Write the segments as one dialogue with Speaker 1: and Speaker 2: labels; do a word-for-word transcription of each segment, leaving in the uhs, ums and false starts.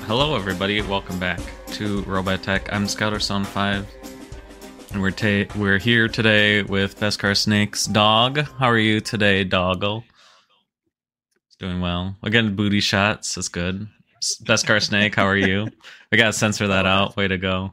Speaker 1: Hello, everybody. Welcome back to Robot Tech. I'm Scouterson five, and we're ta- we're here today with Beskar Snake's dog. How are you today, doggle? It's doing well. Again, booty shots is good. Beskar Snake, how are you? We gotta censor that out. Way to go.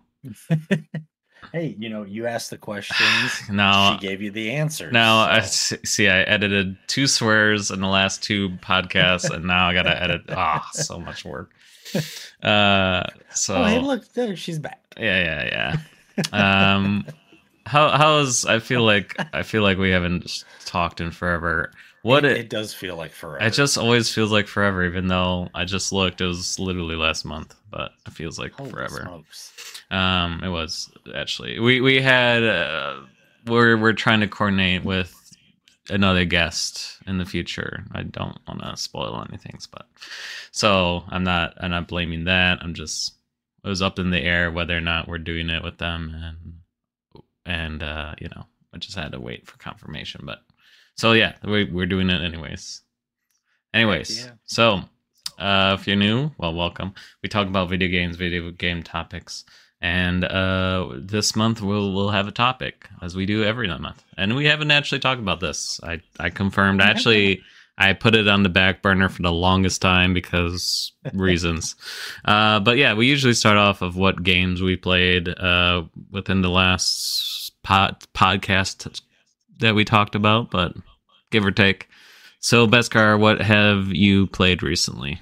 Speaker 2: Hey, you know, you asked the questions.
Speaker 1: Now
Speaker 2: she gave you the answers.
Speaker 1: Now
Speaker 2: so.
Speaker 1: I see. I edited two swears in the last two podcasts, and now I gotta edit. Ah, oh, so much work. Uh, so
Speaker 2: oh, hey, look, there she's back.
Speaker 1: Yeah, yeah, yeah. um, how how's? I feel like I feel like we haven't talked in forever. What
Speaker 2: it,
Speaker 1: it,
Speaker 2: it does feel like forever.
Speaker 1: It just always feels like forever, even though I just looked. It was literally last month, but it feels like
Speaker 2: Holy
Speaker 1: forever.
Speaker 2: Smokes.
Speaker 1: Um, it was actually. We we had. Uh, we're we're trying to coordinate with another guest in the future. I don't want to spoil anything, but so I'm not. I'm not blaming that. I'm just. It was up in the air whether or not we're doing it with them, and and uh, you know, I just had to wait for confirmation. But so yeah, we we're doing it anyways. Anyways, yeah. So uh, if you're new, well, welcome. We talk about video games, video game topics. And uh, this month we'll we'll have a topic, as we do every month, and we haven't actually talked about this. I I confirmed. Actually, I put it on the back burner for the longest time because reasons. Uh, but yeah, we usually start off of what games we played uh, within the last pod, podcast that we talked about, but give or take. So, Beskar, what have you played recently?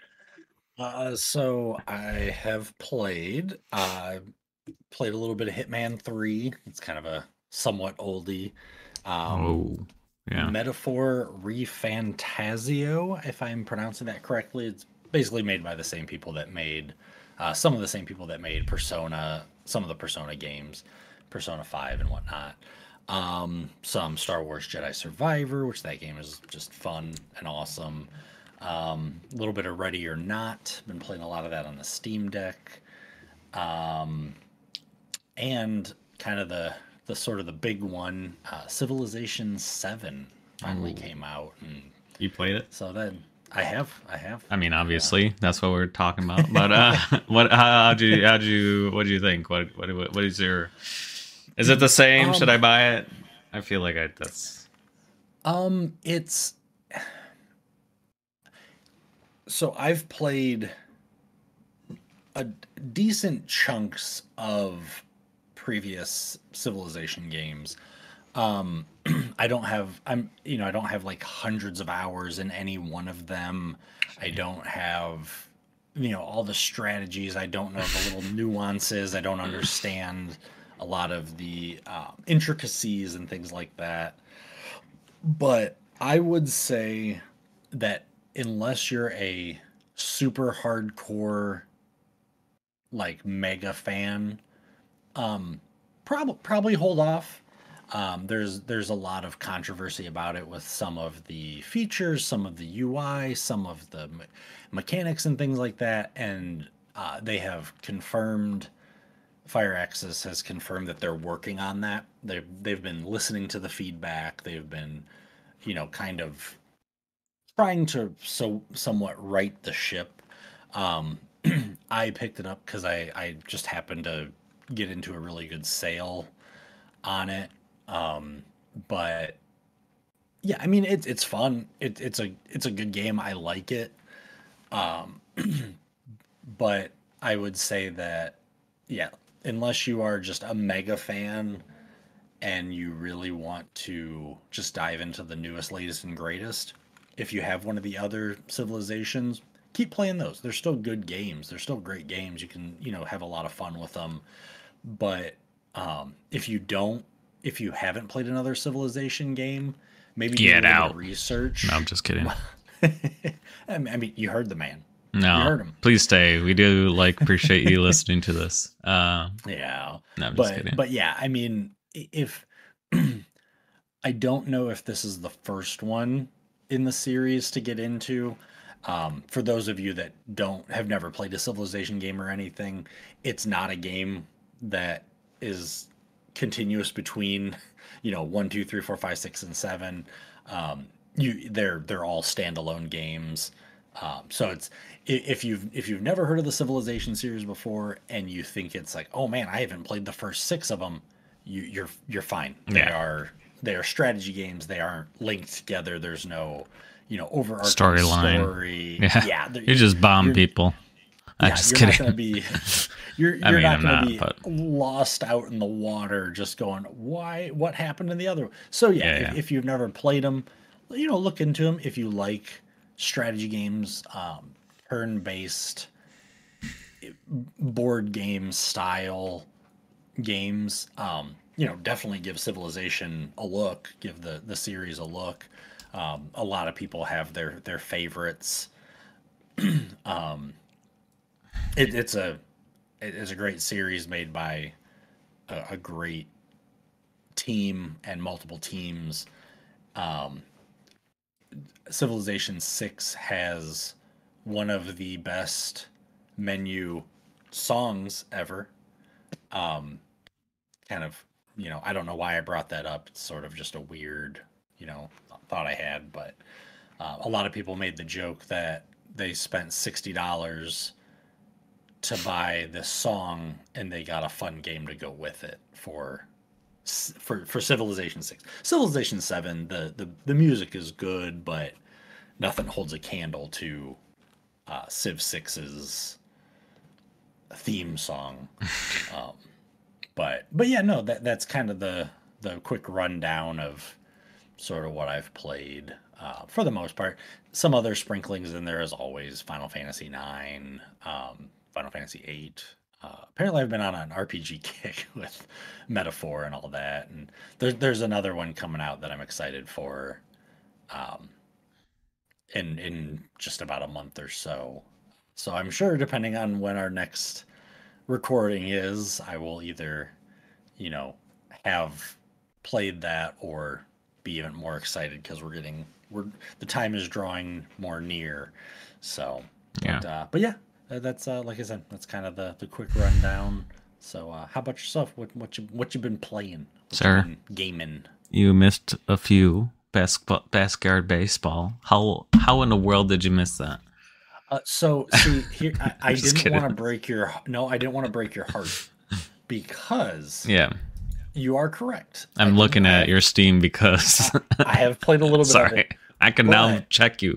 Speaker 2: Uh, so I have played, uh, played a little bit of Hitman three. It's kind of a somewhat oldie. Um,
Speaker 1: oh, yeah.
Speaker 2: Metaphor ReFantazio, if I'm pronouncing that correctly. It's basically made by the same people that made, uh, some of the same people that made Persona, some of the Persona games, Persona five and whatnot. Um, some Star Wars Jedi Survivor, which that game is just fun and awesome. Um, a little bit of Ready or Not. Been playing a lot of that on the Steam Deck. Um, and kind of the the sort of the big one, uh, Civilization seven finally Ooh. came out. And
Speaker 1: you played it?
Speaker 2: So then I have, I have.
Speaker 1: I mean, obviously, yeah. That's what we're talking about. But uh, what? How, how'd you? How'd you? What do you think? What? What? What is your? Is it the same? Um, Should I buy it? I feel like I. That's.
Speaker 2: Um, it's. So I've played a decent chunks of previous Civilization games. Um, I don't have I'm you know I don't have like hundreds of hours in any one of them. I don't have you know all the strategies. I don't know the little nuances. I don't understand a lot of the uh, intricacies and things like that. But I would say that unless you're a super hardcore like mega fan, um probably probably hold off. Um there's there's a lot of controversy about it with some of the features, some of the U I, some of the me- mechanics and things like that, and uh, they have confirmed Firaxis has confirmed that they're working on that. They've they've been listening to the feedback. They've been, you know, kind of trying to so somewhat right the ship. Um, I picked it up because I I just happened to get into a really good sale on it. Um, but yeah, I mean it's it's fun. It, it's a it's a good game. I like it. Um, but I would say that yeah, unless you are just a mega fan and you really want to just dive into the newest, latest, and greatest, if you have one of the other civilizations, keep playing those. They're still good games. They're still great games. You can, you know, have a lot of fun with them. But um, if you don't, if you haven't played another Civilization game, maybe
Speaker 1: get
Speaker 2: do a
Speaker 1: out
Speaker 2: research.
Speaker 1: No, I'm just kidding.
Speaker 2: I mean, you heard the man.
Speaker 1: No,
Speaker 2: you heard him.
Speaker 1: Please stay. We do like appreciate you listening to this. Uh,
Speaker 2: yeah,
Speaker 1: no, I'm
Speaker 2: but
Speaker 1: just kidding.
Speaker 2: but yeah, I mean, if I don't know if this is the first one in the series to get into. Um, for those of you that don't have never played a Civilization game or anything, it's not a game that is continuous between, you know, one, two, three, four, five, six, and seven. Um, you they're they're all standalone games. Um, so it's i- if you've if you've never heard of the Civilization series before and you think it's like, oh man, I haven't played the first six of them, you, you're you're fine. They
Speaker 1: Yeah.
Speaker 2: are they are strategy games. They aren't linked together. There's no you know overarching
Speaker 1: Storyline.
Speaker 2: story.
Speaker 1: Yeah,
Speaker 2: yeah they're-
Speaker 1: you just bomb
Speaker 2: you're-
Speaker 1: people. I'm
Speaker 2: yeah,
Speaker 1: just
Speaker 2: you're
Speaker 1: kidding.
Speaker 2: not gonna be you're you're
Speaker 1: I mean,
Speaker 2: not
Speaker 1: I'm
Speaker 2: gonna
Speaker 1: not,
Speaker 2: be
Speaker 1: but-
Speaker 2: lost out in the water just going, why what happened in the other one? So yeah,
Speaker 1: Yeah,
Speaker 2: if,
Speaker 1: yeah.
Speaker 2: if you've never played them, you know, look into them. If you like strategy games, um, turn-based board game style games, um, you know, definitely give Civilization a look, give the the series a look. Um, a lot of people have their their favorites. It, it's a it is a great series made by a, a great team and multiple teams. Civilization six has one of the best menu songs ever. Kind of, you know, I don't know why I brought that up. It's sort of just a weird, you know, thought I had, but uh, a lot of people made the joke that they spent sixty dollars to buy this song and they got a fun game to go with it for for for Civilization six. Civilization seven, the the the music is good, but nothing holds a candle to uh, Civ six's theme song. Um, but but yeah, no, that that's kind of the the quick rundown of sort of what I've played uh, for the most part. Some other sprinklings in there, as always. Final Fantasy nine, um, Final Fantasy eight. Uh, apparently, I've been on an R P G kick with Metaphor and all that, and there's there's another one coming out that I'm excited for, um, in in just about a month or so. So I'm sure, depending on when our next recording is, I will either, you know, have played that or be even more excited because we're getting we're the time is drawing more near. So,
Speaker 1: Yeah.
Speaker 2: but, uh, but yeah, uh, that's uh, like I said, that's kind of the the quick rundown. So, uh, how about yourself? What what you what you been playing? What
Speaker 1: Sir?
Speaker 2: you been gaming?
Speaker 1: You missed a few basketball, backyard baseball. How how in the world did you miss that?
Speaker 2: Uh, so see here, I, I
Speaker 1: Just
Speaker 2: didn't want to
Speaker 1: kidding.
Speaker 2: break your no, I didn't want to break your heart because
Speaker 1: Yeah,
Speaker 2: you are correct. I
Speaker 1: I'm
Speaker 2: did-
Speaker 1: looking
Speaker 2: I-
Speaker 1: at your Steam because
Speaker 2: I have played a little bit of
Speaker 1: sorry,
Speaker 2: it.
Speaker 1: I can now
Speaker 2: but-
Speaker 1: check you.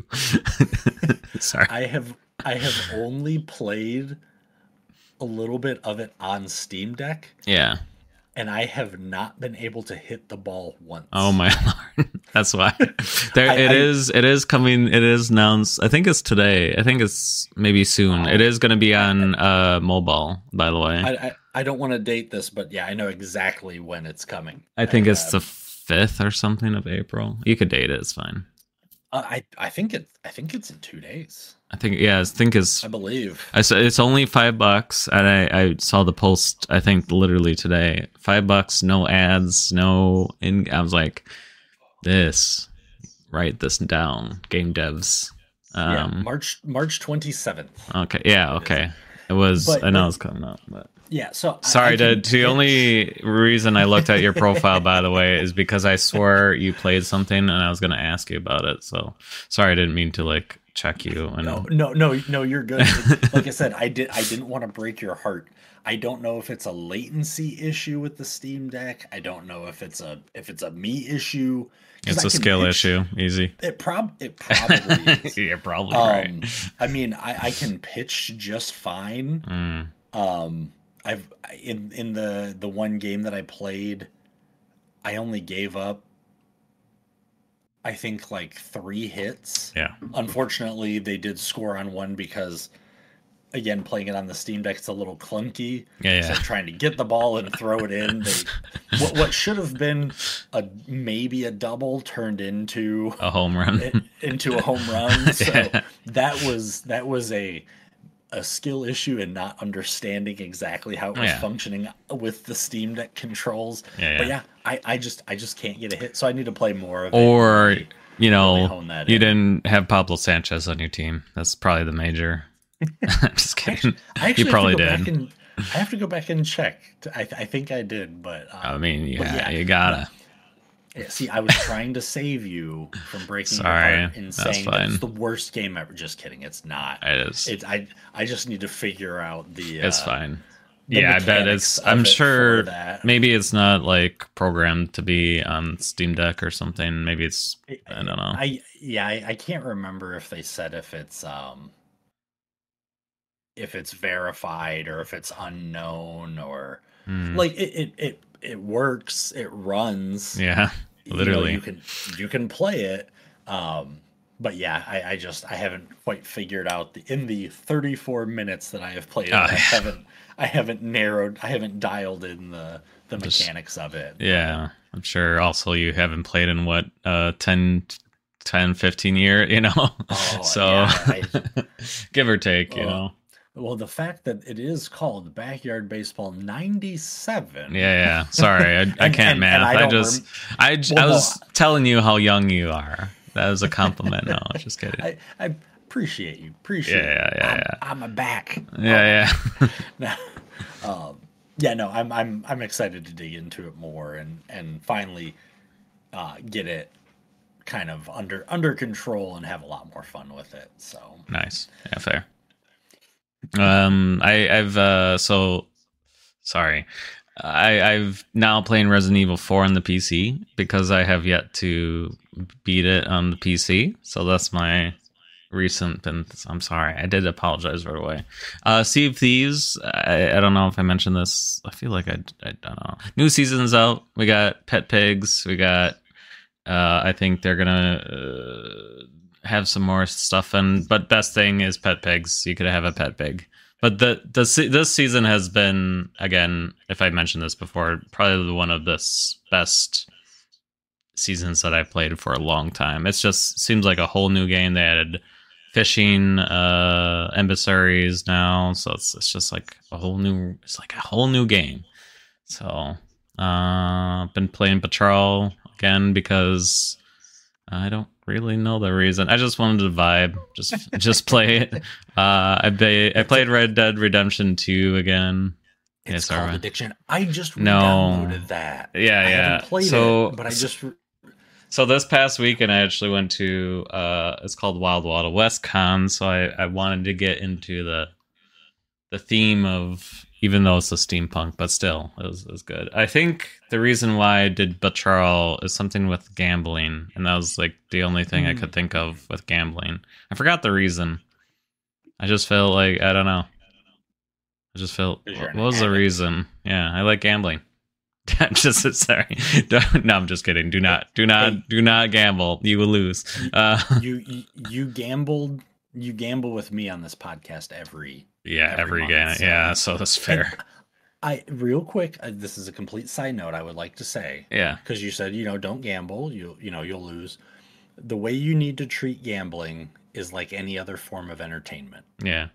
Speaker 1: Sorry.
Speaker 2: I have I have only played a little bit of it on Steam Deck,
Speaker 1: Yeah.
Speaker 2: and I have not been able to hit the ball once.
Speaker 1: Oh my lord. That's why. There
Speaker 2: I-
Speaker 1: it
Speaker 2: I-
Speaker 1: is it is coming it is announced. I think it's today. I think it's maybe soon.
Speaker 2: Oh.
Speaker 1: It is gonna be on uh mobile, by the way.
Speaker 2: I
Speaker 1: I,
Speaker 2: I, I don't want to date this, but yeah, I know exactly when it's coming.
Speaker 1: think it's
Speaker 2: uh,
Speaker 1: the fifth or something of April. You could date it, it's fine.
Speaker 2: Uh, I I think it I think it's in two days.
Speaker 1: I think yeah, I think it's
Speaker 2: I believe.
Speaker 1: I saw it's only five bucks, and I, I saw the post. I think literally today, five bucks, no ads, no. In I was like, this, write this down, game devs.
Speaker 2: yeah,
Speaker 1: Um,
Speaker 2: March March twenty seventh.
Speaker 1: okay, yeah, okay. It was.
Speaker 2: But-
Speaker 1: I know
Speaker 2: but-
Speaker 1: it's coming up, but
Speaker 2: Yeah. So I-
Speaker 1: sorry.
Speaker 2: I
Speaker 1: The
Speaker 2: can
Speaker 1: the only reason I looked at your profile, by the way, is because I swore you played something, and I was gonna ask you about it. So sorry, I didn't mean to like check you. And
Speaker 2: No, no, no, no, you're good. Like I said, I did I didn't want to break your heart. I don't know if it's a latency issue with the Steam Deck. I don't know if it's a if it's a me issue. 'Cause
Speaker 1: it's
Speaker 2: I
Speaker 1: a
Speaker 2: can
Speaker 1: skill
Speaker 2: pitch-
Speaker 1: issue. Easy.
Speaker 2: It prob it probably is.
Speaker 1: You're probably
Speaker 2: Um,
Speaker 1: right.
Speaker 2: I mean, I, I can pitch just fine.
Speaker 1: Mm.
Speaker 2: Um, I've in in the the one game that I played, I only gave up, I think, like three hits.
Speaker 1: Yeah.
Speaker 2: Unfortunately, they did score on one because, again, playing it on the Steam Deck, it's a little clunky.
Speaker 1: Yeah,
Speaker 2: So
Speaker 1: yeah.
Speaker 2: trying to get the ball and throw it in, they, what what should have been a maybe a double turned into
Speaker 1: A home run.
Speaker 2: it, into a home run. So
Speaker 1: Yeah.
Speaker 2: that was that was a a skill issue and not understanding exactly how it was
Speaker 1: Yeah.
Speaker 2: functioning with the Steam Deck controls.
Speaker 1: Yeah,
Speaker 2: But
Speaker 1: yeah.
Speaker 2: yeah, I, I just I just can't get a hit, so I need to play more of it.
Speaker 1: Or,
Speaker 2: Really-
Speaker 1: you
Speaker 2: really
Speaker 1: know,
Speaker 2: hone that
Speaker 1: you
Speaker 2: in.
Speaker 1: didn't have Pablo Sanchez on your team. That's probably the major. I'm just kidding.
Speaker 2: I actually
Speaker 1: You probably
Speaker 2: have to go
Speaker 1: did.
Speaker 2: Back and, I have to go back and check. I, I think I did, but um,
Speaker 1: I mean,
Speaker 2: but
Speaker 1: yeah,
Speaker 2: yeah.
Speaker 1: you gotta.
Speaker 2: Yeah, see, I was trying to save you from breaking
Speaker 1: Sorry,
Speaker 2: your heart in
Speaker 1: that's
Speaker 2: saying that it's
Speaker 1: fine.
Speaker 2: the worst game ever. Just kidding, it's not.
Speaker 1: It is.
Speaker 2: It's I I just need to figure out the
Speaker 1: It's
Speaker 2: uh,
Speaker 1: fine.
Speaker 2: the
Speaker 1: Yeah, I bet
Speaker 2: mechanics
Speaker 1: it's.
Speaker 2: of
Speaker 1: I'm
Speaker 2: it for
Speaker 1: sure
Speaker 2: that.
Speaker 1: maybe it's not like programmed to be on Steam Deck or something. Maybe it's. I don't know.
Speaker 2: I yeah, I, I can't remember if they said if it's um if it's verified or if it's unknown or
Speaker 1: Hmm.
Speaker 2: like it it it, it works, it runs.
Speaker 1: Yeah,
Speaker 2: You know,
Speaker 1: literally.
Speaker 2: you can you can play it. Um but yeah, I, I just I haven't quite figured out the in the thirty-four minutes that I have played it,
Speaker 1: Oh,
Speaker 2: I
Speaker 1: yeah.
Speaker 2: haven't I haven't narrowed I haven't dialed in the the
Speaker 1: Just-
Speaker 2: mechanics of it.
Speaker 1: Yeah, I'm sure. Also, you haven't played in what uh ten, ten, fifteen year. You know,
Speaker 2: Oh,
Speaker 1: so
Speaker 2: yeah, I-
Speaker 1: give or take. You
Speaker 2: Oh.
Speaker 1: know.
Speaker 2: Well, the fact that it is called Backyard Baseball ninety-seven.
Speaker 1: Yeah, yeah. Sorry, I, I
Speaker 2: And-
Speaker 1: can't
Speaker 2: and-
Speaker 1: math.
Speaker 2: and I
Speaker 1: I,
Speaker 2: don't
Speaker 1: just,
Speaker 2: rem-
Speaker 1: I, j-
Speaker 2: Well,
Speaker 1: I
Speaker 2: no,
Speaker 1: was telling you how young you are. That was a compliment. No, just kidding.
Speaker 2: I, I appreciate you. Appreciate
Speaker 1: Yeah, yeah, yeah,
Speaker 2: I'm,
Speaker 1: yeah.
Speaker 2: I'm a back.
Speaker 1: Yeah, yeah.
Speaker 2: yeah. um, yeah, no, I'm I'm I'm excited to dig into it more and and finally uh, get it kind of under under control and have a lot more fun with it. So
Speaker 1: Nice. Yeah, fair. Um, I, I've uh, so sorry. I, I've now playing Resident Evil four on the P C because I have yet to beat it on the P C. So that's my recent. And I'm sorry, I did apologize right away. Uh, Sea of Thieves. I, I don't know if I mentioned this. I feel like I, I don't know. New season's out. We got Pet Pigs. We got. Uh, I think they're gonna uh, have some more stuff. And but best thing is Pet Pigs. You could have a pet pig. But the the se- this season has been, again, if I mentioned this before, probably one of the s- best seasons that I've played for a long time. It's just seems like a whole new game. They added fishing uh, emissaries now, so it's it's just like a whole new. It's like a whole new game. So uh, been playing Patrol again because I don't really know the reason. I just wanted to vibe, just just play it. Uh, I ba- I played Red Dead Redemption two again.
Speaker 2: it's
Speaker 1: Yeah,
Speaker 2: called
Speaker 1: sorry.
Speaker 2: Addiction. I just
Speaker 1: No.
Speaker 2: downloaded that.
Speaker 1: Yeah,
Speaker 2: I
Speaker 1: yeah.
Speaker 2: haven't played
Speaker 1: So-
Speaker 2: it, but I just
Speaker 1: So this past weekend, I actually went to uh, it's called Wild Wild West Con. So I, I wanted to get into the the theme of, even though it's a steampunk, but still, it was, it was good. I think the reason why I did Bacharl is something with gambling, and that was like the only thing I
Speaker 2: Hmm.
Speaker 1: could think of with gambling. I forgot the reason. I just felt like, I don't know. I just felt,
Speaker 2: 'Cause you're
Speaker 1: what
Speaker 2: an
Speaker 1: was the
Speaker 2: addict.
Speaker 1: reason? Yeah, I like gambling. I'm just sorry. Don't- no, I'm just kidding. Do not, do not, do not gamble. You will lose. Uh,
Speaker 2: you, you you gambled you gamble with me on this podcast every
Speaker 1: yeah,
Speaker 2: Every
Speaker 1: every
Speaker 2: month,
Speaker 1: game.
Speaker 2: so-
Speaker 1: Yeah, so that's fair.
Speaker 2: I real quick uh, this is a complete side note I would like to say,
Speaker 1: Yeah,
Speaker 2: because you said, you know, don't gamble, you you know, you'll lose. The way you need to treat gambling is like any other form of entertainment.
Speaker 1: yeah,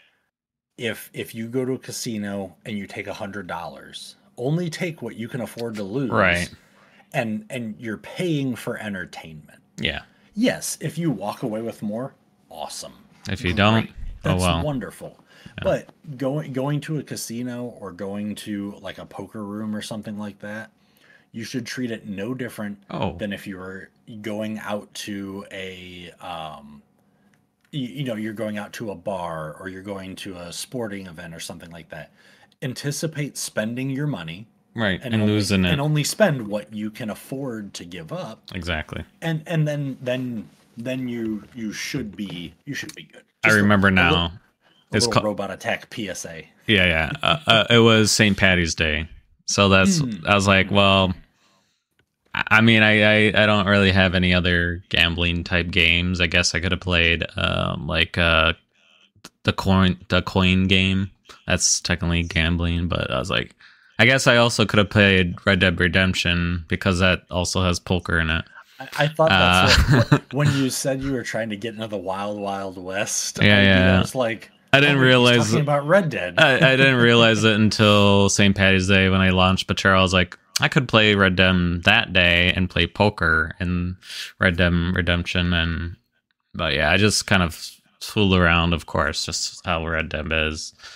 Speaker 2: If if you go to a casino and you take a hundred dollars, only take what you can afford to lose.
Speaker 1: Right.
Speaker 2: And and you're paying for entertainment.
Speaker 1: yeah.
Speaker 2: Yes, if you walk away with more, awesome.
Speaker 1: If you
Speaker 2: Great.
Speaker 1: don't, oh
Speaker 2: That's
Speaker 1: well.
Speaker 2: wonderful. But going going to a casino or going to like a poker room or something like that, you should treat it no different
Speaker 1: Oh,
Speaker 2: than if you were going out to a um you, you know, you're going out to a bar or you're going to a sporting event or something like that. Anticipate spending your money
Speaker 1: right. And,
Speaker 2: and, only,
Speaker 1: losing it.
Speaker 2: and only spend what you can afford to give up,
Speaker 1: Exactly.
Speaker 2: and and then then then you you should be you should be good.
Speaker 1: I
Speaker 2: Just a-
Speaker 1: remember
Speaker 2: a
Speaker 1: now.
Speaker 2: little- A
Speaker 1: It's
Speaker 2: little
Speaker 1: called.
Speaker 2: robot attack P S A.
Speaker 1: Yeah, yeah. Uh, uh, it was Saint Patty's Day, so that's.
Speaker 2: Hmm.
Speaker 1: I was like, well, I I mean, I, I I don't really have any other gambling type games. I guess I could have played um like uh the coin the coin game. That's technically gambling, but I was like, I guess I also could have played Red Dead Redemption because that also has poker in it.
Speaker 2: I, I thought that's
Speaker 1: Uh,
Speaker 2: what, when you said you were trying to get into the Wild Wild West.
Speaker 1: Yeah,
Speaker 2: idea,
Speaker 1: yeah.
Speaker 2: I was like,
Speaker 1: I didn't
Speaker 2: oh, he's
Speaker 1: realize
Speaker 2: talking about Red Dead.
Speaker 1: I, I didn't realize it until Saint Patty's Day when I launched Patrol. I was like, I could play Red Dead that day and play poker in Red Dead Redemption, and but yeah, I just kind of fooled around, of course, just how Red Dead is.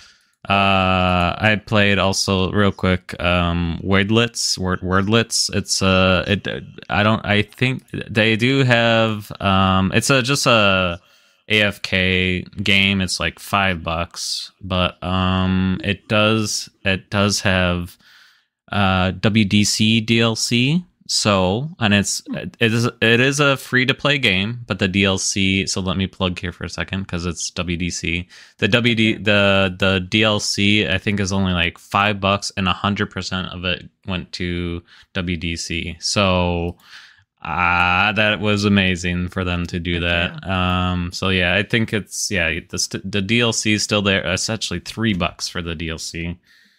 Speaker 1: Uh, I played also real quick. Um, Wordlets, Word Wordlets. It's uh, it. I don't. I think they do have. Um, it's a just a A F K game. It's like five bucks, but um, it does it does have uh W D C D L C. So, and it's it is it is a free to play game, but the D L C. So let me plug here for a second because it's W D C. The W D the the D L C I think is only like five bucks, and a hundred percent of it went to W D C. So, ah, uh, that was amazing for them to do that. Yeah. Um, so yeah, I think it's yeah the st- the D L C is still there. It's actually three bucks for the D L C.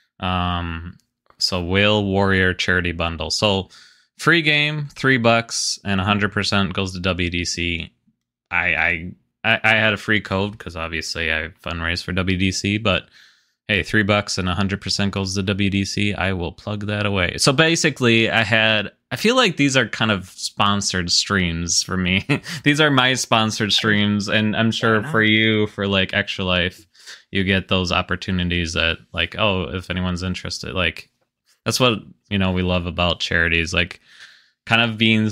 Speaker 1: Um, so Whale Warrior Charity Bundle. So. Free game, three bucks, and a hundred percent goes to W D C. I I I had a free code because obviously I fundraised for W D C, but hey, three bucks and a hundred percent goes to W D C. I will plug that away. So basically, I had. I feel like these are kind of sponsored streams for me. These are my sponsored streams, and I'm sure for you, for like Extra Life, you get those opportunities that, like, oh, if anyone's interested, like. That's what, you know, we love about charities, like kind of being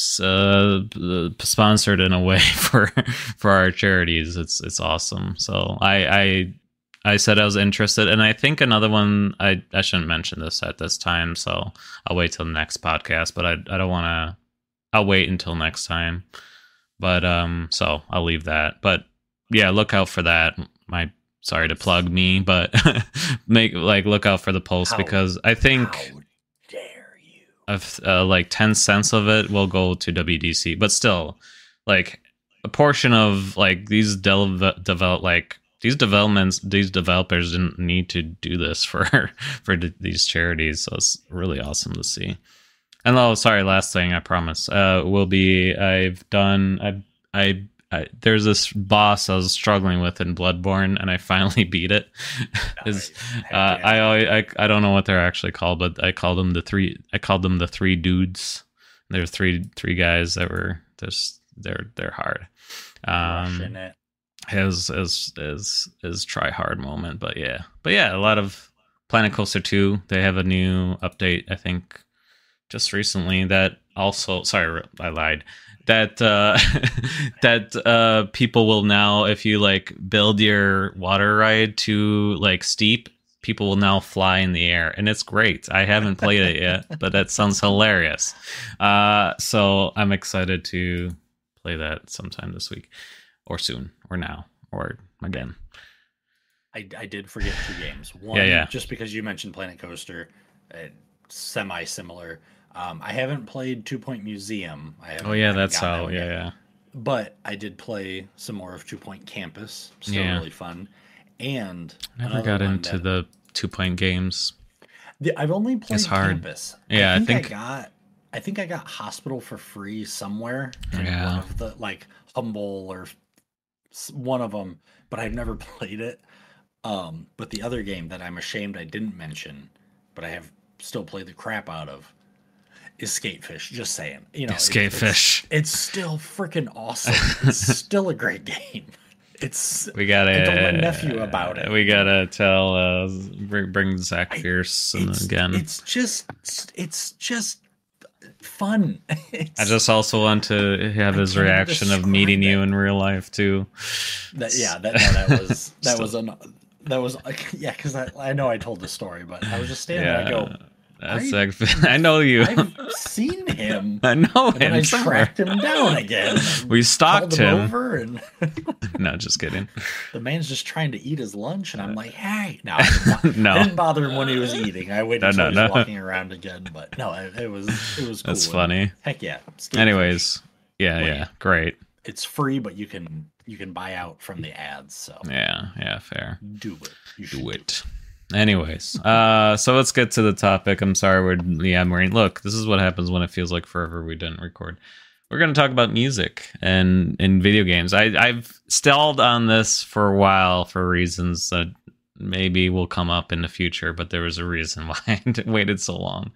Speaker 1: uh, sponsored in a way for for our charities. It's it's awesome. So I I I said I was interested, and I think another one I, I shouldn't mention this at this time, so I'll wait till the next podcast. But I I don't want to. I'll wait until next time. But um, so I'll leave that. But yeah, look out for that. My Sorry to plug me, but make like look out for the post how, because I think how dare you? Of uh, like ten cents of it will go to W D C, but still, like a portion of like these de- develop like these developments, these developers didn't need to do this for for d- these charities, so it's really awesome to see. And oh, sorry, last thing I promise uh, will be I've done I I. I, there's this boss I was struggling with in Bloodborne, and I finally beat it. Nice. uh, I, I I don't know what they're actually called, but I called them the three. I called them the three dudes. There's three three guys that were just they're they're hard. Um, it. His is is is try hard moment, but yeah, but yeah, a lot of Planet Coaster two. They have a new update, I think, just recently. That also, sorry, I lied. That uh, that uh, people will now, if you like build your water ride to like steep, people will now fly in the air, and it's great. I haven't played it yet, but that sounds hilarious. Uh, so I'm excited to play that sometime this week, or soon, or now, or again.
Speaker 2: I, I did forget two games. One,
Speaker 1: yeah, yeah.
Speaker 2: just because you mentioned Planet Coaster, uh, semi-similar. Um, I haven't played Two Point Museum. I haven't,
Speaker 1: oh yeah, that's how.
Speaker 2: That
Speaker 1: yeah, yeah.
Speaker 2: But I did play some more of Two Point Campus. Still yeah. really fun. And
Speaker 1: I never got into that, the Two Point games.
Speaker 2: The, I've only played
Speaker 1: it's hard.
Speaker 2: Campus.
Speaker 1: Yeah,
Speaker 2: I think,
Speaker 1: I think
Speaker 2: I got. I think I got Hospital for free somewhere. In
Speaker 1: yeah.
Speaker 2: one of the like Humble or one of them, but I've never played it. Um, but the other game that I'm ashamed I didn't mention, but I have still played the crap out of. Is Skatefish, just saying. You know,
Speaker 1: Skatefish.
Speaker 2: It's, it's still freaking awesome. It's still a great game. It's
Speaker 1: we gotta
Speaker 2: I told my nephew about it.
Speaker 1: We gotta tell uh bring, bring Zach Fierce
Speaker 2: it's,
Speaker 1: again.
Speaker 2: It's just it's just fun. It's,
Speaker 1: I just also want to have his reaction of meeting it. you in real life too.
Speaker 2: That, yeah, that no, that was that was an that was yeah, because I I know I told the story, but I was just standing
Speaker 1: yeah.
Speaker 2: there. I go.
Speaker 1: That's
Speaker 2: I,
Speaker 1: like, I know you.
Speaker 2: I've seen him.
Speaker 1: I know
Speaker 2: and
Speaker 1: him.
Speaker 2: I tracked him down again.
Speaker 1: We stalked him.
Speaker 2: him. Over and
Speaker 1: no, just kidding.
Speaker 2: The man's just trying to eat his lunch, and I'm like, "Hey, no, I didn't,
Speaker 1: no.
Speaker 2: I didn't bother him when he was eating. I waited
Speaker 1: no,
Speaker 2: until
Speaker 1: no,
Speaker 2: he was
Speaker 1: no.
Speaker 2: walking around again." But no, it, it was it was cool.
Speaker 1: That's funny.
Speaker 2: And heck yeah.
Speaker 1: Anyways, yeah,
Speaker 2: well,
Speaker 1: yeah, great.
Speaker 2: It's free, but you can you can buy out from the ads. So
Speaker 1: yeah, yeah, fair.
Speaker 2: Do it. You
Speaker 1: do it. Anyways, uh, so let's get to the topic. I'm sorry, we're yeah, Marine. Look, this is what happens when it feels like forever we didn't record. We're going to talk about music and in video games. I, I've stalled on this for a while for reasons that maybe will come up in the future, but there was a reason why I waited so long.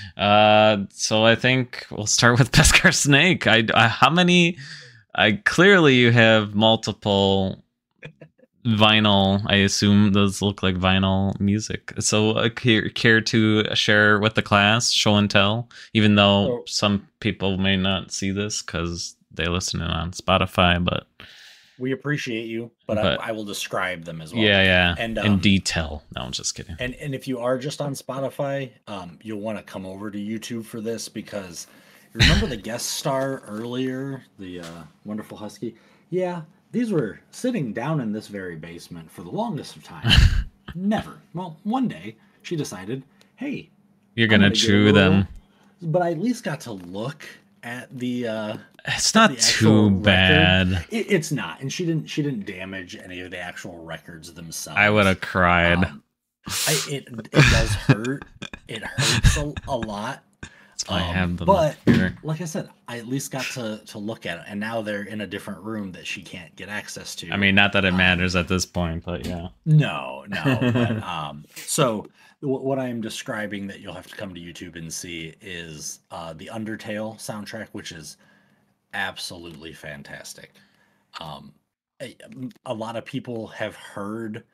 Speaker 1: Uh, so I think we'll start with Beskar Snake. I, I how many? I clearly you have multiple vinyl. I assume those look like vinyl music. So uh, care, care to share with the class, show and tell, even though
Speaker 2: So-
Speaker 1: some people may not see this because they listen in on Spotify, but
Speaker 2: We appreciate you, but,
Speaker 1: But-
Speaker 2: I, I will describe them as well.
Speaker 1: yeah, yeah,
Speaker 2: And,
Speaker 1: in
Speaker 2: um,
Speaker 1: detail. No, I'm just kidding.
Speaker 2: And and if you are just on Spotify, um, you'll want to come over to YouTube for this because remember the guest star earlier, the uh, wonderful husky. Yeah, these were sitting down in this very basement for the longest of time. Never. Well, one day she decided, hey,
Speaker 1: You're
Speaker 2: I'm
Speaker 1: gonna
Speaker 2: gonna get a
Speaker 1: chew
Speaker 2: little-
Speaker 1: them.
Speaker 2: but I at least got to look at the. Uh,
Speaker 1: It's not
Speaker 2: the actual
Speaker 1: too
Speaker 2: record.
Speaker 1: bad.
Speaker 2: It, it's not, and she didn't. She didn't damage any of the actual records themselves.
Speaker 1: I would have cried.
Speaker 2: Um, I, it it does hurt. It hurts a, a lot.
Speaker 1: That's why I
Speaker 2: um,
Speaker 1: have them
Speaker 2: but-
Speaker 1: up here.
Speaker 2: Like I said, I at least got to to look at it, and now they're in a different room that she can't get access to.
Speaker 1: I mean, not that it
Speaker 2: um,
Speaker 1: matters at this point, but yeah.
Speaker 2: no, no. But, um, so what, what I am describing that you'll have to come to YouTube and see is uh, the Undertale soundtrack, which is absolutely fantastic. Um, a, a lot of people have heard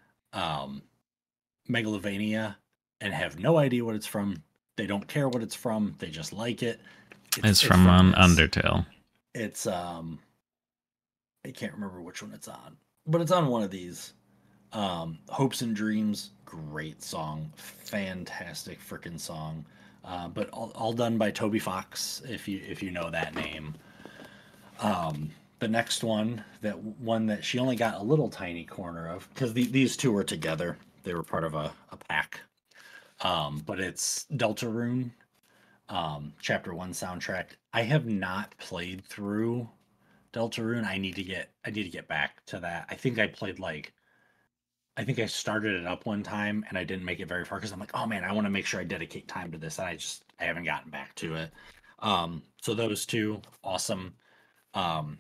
Speaker 2: um, Megalovania and have no idea what it's from. They don't care what it's from. They just like it.
Speaker 1: It's, from, um,
Speaker 2: this.
Speaker 1: Undertale.
Speaker 2: It's um, I can't remember which one it's on, but it's on one of these. Um, Hopes and Dreams, great song, fantastic freaking song. Uh, but all, all done by Toby Fox, if you if you know that name. Um, the next one, that one that she only got a little tiny corner of, because the, these two were together. They were part of a, a pack. Um, but it's Deltarune, um, Chapter One soundtrack. I have not played through Deltarune. I need to get I need to get back to that. I think I played like I think I started it up one time and I didn't make it very far because I'm like, oh man, I want to make sure I dedicate time to this, and I just I haven't gotten back to it. Um, so those two, awesome. Um,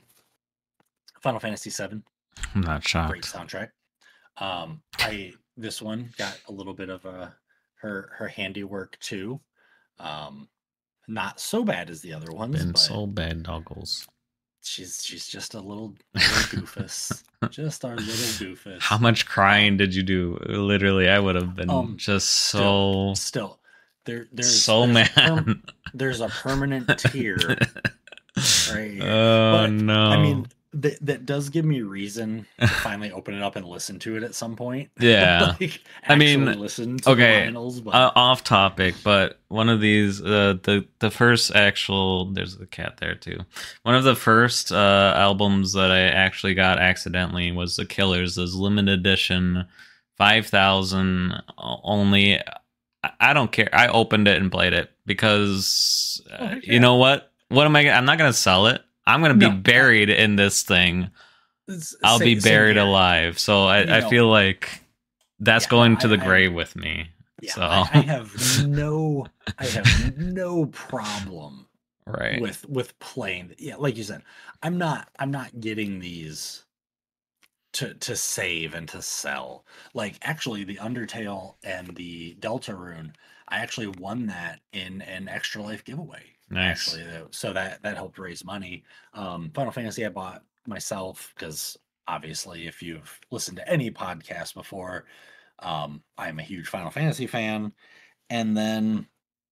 Speaker 2: Final Fantasy seven,
Speaker 1: I'm not
Speaker 2: great
Speaker 1: shocked.
Speaker 2: soundtrack. Um, I this one got a little bit of a her her handiwork too. Um, not so bad as the other ones,
Speaker 1: Been
Speaker 2: but
Speaker 1: so bad, doggles.
Speaker 2: she's she's just a little, little doofus, just our little doofus.
Speaker 1: How much crying did you do? Literally, I would have been
Speaker 2: Um,
Speaker 1: just so
Speaker 2: Still, there there's
Speaker 1: so
Speaker 2: there's
Speaker 1: mad.
Speaker 2: a perm- there's a permanent tear right here.
Speaker 1: Oh
Speaker 2: But,
Speaker 1: no!
Speaker 2: I mean, that that does give me reason to finally open it up and listen to it at some point.
Speaker 1: Yeah.
Speaker 2: like,
Speaker 1: I mean,
Speaker 2: actually listen to
Speaker 1: okay,
Speaker 2: the vinyls, but
Speaker 1: uh, off topic, but one of these, uh, the the first actual, there's the cat there too. One of the first uh, albums that I actually got accidentally was The Killers' this limited edition, five thousand only. I, I don't care. I opened it and played it because uh,
Speaker 2: Oh, heck
Speaker 1: you
Speaker 2: yeah.
Speaker 1: know what? What am I? I'm not gonna sell it. I'm gonna be
Speaker 2: No.
Speaker 1: buried in this thing.
Speaker 2: It's-
Speaker 1: I'll
Speaker 2: same-
Speaker 1: be
Speaker 2: same
Speaker 1: buried
Speaker 2: here.
Speaker 1: alive. So I,
Speaker 2: You
Speaker 1: I
Speaker 2: know.
Speaker 1: feel like that's
Speaker 2: Yeah,
Speaker 1: going
Speaker 2: no,
Speaker 1: to the
Speaker 2: I- I-
Speaker 1: grave with me.
Speaker 2: Yeah,
Speaker 1: So
Speaker 2: I, I have no, I have no problem
Speaker 1: right.
Speaker 2: with with playing. Yeah, like you said, I'm not, I'm not getting these to to save and to sell. Like actually, the Undertale and the Deltarune, I actually won that in an Extra Life giveaway.
Speaker 1: Nice.
Speaker 2: Actually, though, so that that helped raise money. Um, Final Fantasy I bought myself because obviously, if you've listened to any podcast before, um, I'm a huge Final Fantasy fan. And then,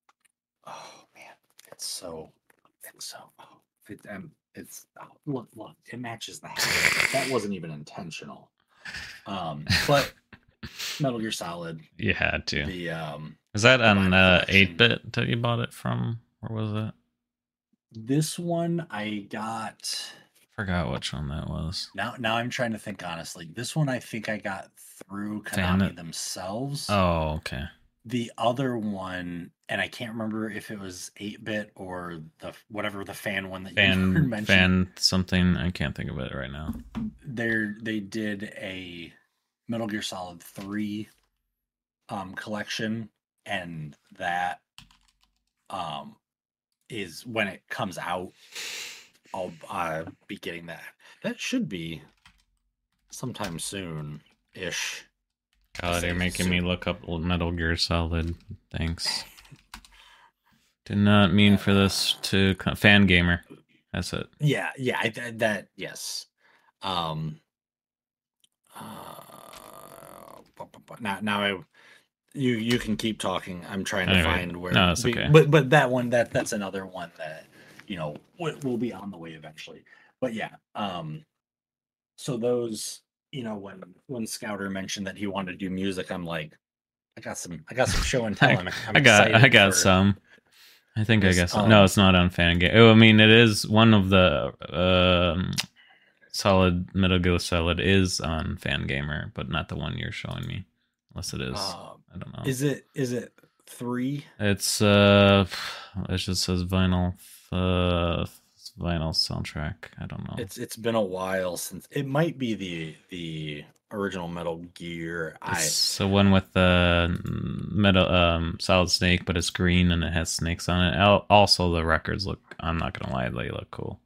Speaker 2: oh man, it's so, it's so, oh, it, um, it's oh, look, look, it matches the hat. That wasn't even intentional. Um, but Metal Gear Solid,
Speaker 1: You had to.
Speaker 2: the um,
Speaker 1: Is that on
Speaker 2: Divine
Speaker 1: uh,
Speaker 2: Collection.
Speaker 1: eight bit that you bought it from? Or was it?
Speaker 2: this one I got.
Speaker 1: Forgot which one that was.
Speaker 2: Now, now I'm trying to think honestly. This one I think I got through
Speaker 1: Fan
Speaker 2: Konami
Speaker 1: it.
Speaker 2: themselves.
Speaker 1: Oh, okay.
Speaker 2: The other one, and I can't remember if it was eight bit or the whatever the fan one that you
Speaker 1: Fan,
Speaker 2: mentioned.
Speaker 1: fan something. I can't think of it right now.
Speaker 2: They they did a Metal Gear Solid three um, collection, and that um, is when it comes out. I'll uh, be getting that. That should be sometime soon ish.
Speaker 1: God, you're
Speaker 2: Say
Speaker 1: making me
Speaker 2: soon.
Speaker 1: look up Metal Gear Solid. Thanks. Did not mean for this to co- fan gamer. That's it.
Speaker 2: Yeah, yeah, I, that, that yes. Um, Uh, now, now I you you can keep talking. I'm trying to
Speaker 1: Anyway,
Speaker 2: find where.
Speaker 1: no, that's
Speaker 2: be-
Speaker 1: okay.
Speaker 2: But but that one that that's another one that you know will, will be on the way eventually. But yeah, um, so those you know when when Scouter mentioned that he wanted to do music, I'm like, I got some I got some show and tell.
Speaker 1: I,
Speaker 2: I'm I'm
Speaker 1: I got I
Speaker 2: excited
Speaker 1: got
Speaker 2: for
Speaker 1: some. I think I
Speaker 2: this.
Speaker 1: guess no,
Speaker 2: Um,
Speaker 1: it's not on Fangamer. Oh, I mean, it is one of the um Solid Metal Gear Solid is on Fangamer, but not the one you're showing me, unless it is.
Speaker 2: uh,
Speaker 1: I don't know.
Speaker 2: is it is it three?
Speaker 1: It's uh, it just says vinyl, uh, vinyl soundtrack. I don't know.
Speaker 2: It's it's been a while since it might be the the original Metal Gear. I
Speaker 1: It's the one with the metal um Solid Snake, but it's green and it has snakes on it. Al- Also, the records look. I'm not gonna lie, they look cool.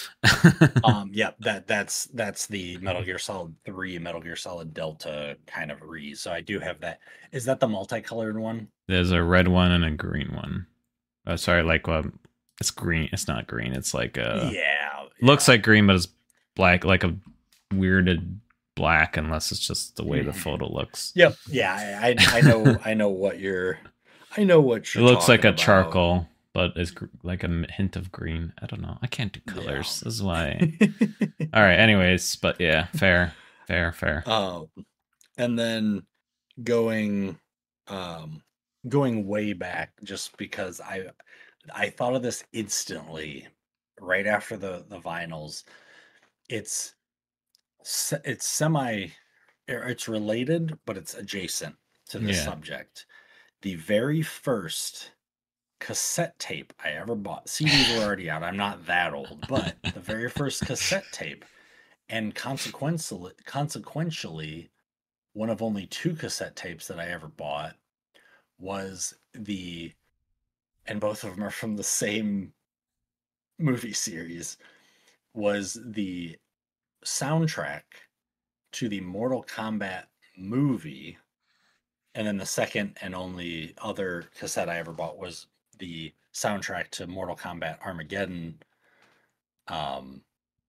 Speaker 2: um yeah that that's that's the Metal Gear Solid three, Metal Gear Solid Delta kind of re. So I do have that. Is that the multicolored one?
Speaker 1: There's a red one and a green one. Oh, sorry, like um, it's green. It's not green. It's like a
Speaker 2: Yeah,
Speaker 1: looks
Speaker 2: yeah.
Speaker 1: like green, but it's black, like a weirded black, unless it's just the way the
Speaker 2: Mhm.
Speaker 1: photo looks.
Speaker 2: Yep. Yeah, I I, I know I know what you're. I know what
Speaker 1: It
Speaker 2: you're.
Speaker 1: looks like a
Speaker 2: talking about.
Speaker 1: charcoal, but it's gr- like a m- hint of green. I don't know. I can't do colors.
Speaker 2: Yeah.
Speaker 1: This is why. All right. Anyways, but yeah, fair, fair, fair.
Speaker 2: Um, and then going, um, going way back, just because I, I thought of this instantly, right after the the vinyls. It's, se- it's semi, er, it's related, but it's adjacent to the
Speaker 1: Yeah.
Speaker 2: subject. The very first cassette tape I ever bought. C Ds were already out. I'm not that old, but the very first cassette tape, and consequentially, consequentially, one of only two cassette tapes that I ever bought was the, and both of them are from the same movie series, was the soundtrack to the Mortal Kombat movie. And then the second and only other cassette I ever bought was the soundtrack to Mortal Kombat Armageddon. Um,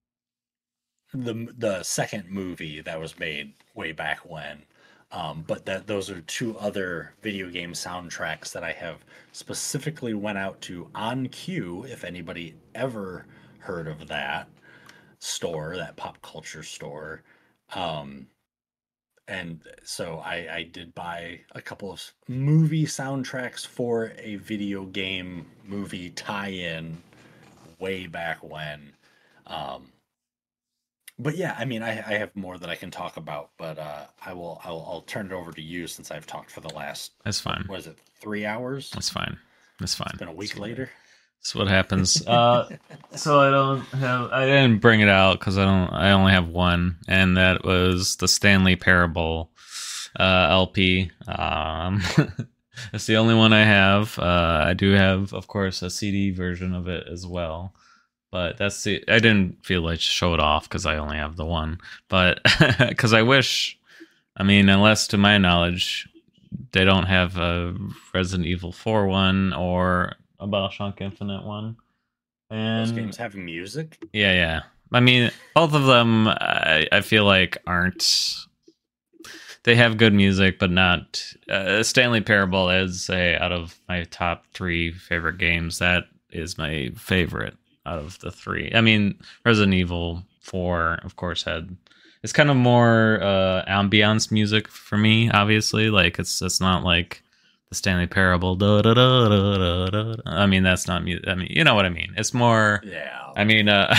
Speaker 2: the the second movie that was made way back when. Um, but that those are two other video game soundtracks that I have specifically went out to On Cue. If anybody ever heard of that store, that pop culture store, um, and so I, I did buy a couple of movie soundtracks for a video game movie tie-in way back when. Um, but yeah, I mean, I, I have more that I can talk about, but uh, I will I'll, I'll turn it over to you since I've talked for the last.
Speaker 1: That's fine.
Speaker 2: What is it? Three hours?
Speaker 1: That's fine. That's fine.
Speaker 2: It's been a week
Speaker 1: That's
Speaker 2: later.
Speaker 1: That's what happens. Uh, so I don't have. I didn't bring it out because I don't. I only have one, and that was the Stanley Parable uh, L P. Um, it's the only one I have. Uh, I do have, of course, a C D version of it as well. But that's the. I didn't feel like to show it off because I only have the one. But because I wish. I mean, unless to my knowledge, they don't have a Resident Evil four one or a BioShock Infinite one. And
Speaker 2: Those games have music.
Speaker 1: yeah, yeah. I mean, both of them, I, I feel like aren't. They have good music, but not. Uh, Stanley Parable is a out of my top three favorite games. That is my favorite out of the three. I mean, Resident Evil four, of course, had. It's kind of more uh, ambiance music for me. Obviously, like it's it's not like the Stanley Parable. Da, da, da, da, da, da. I mean, that's not music. I mean, you know what I mean. It's more.
Speaker 2: Yeah.
Speaker 1: I mean, uh,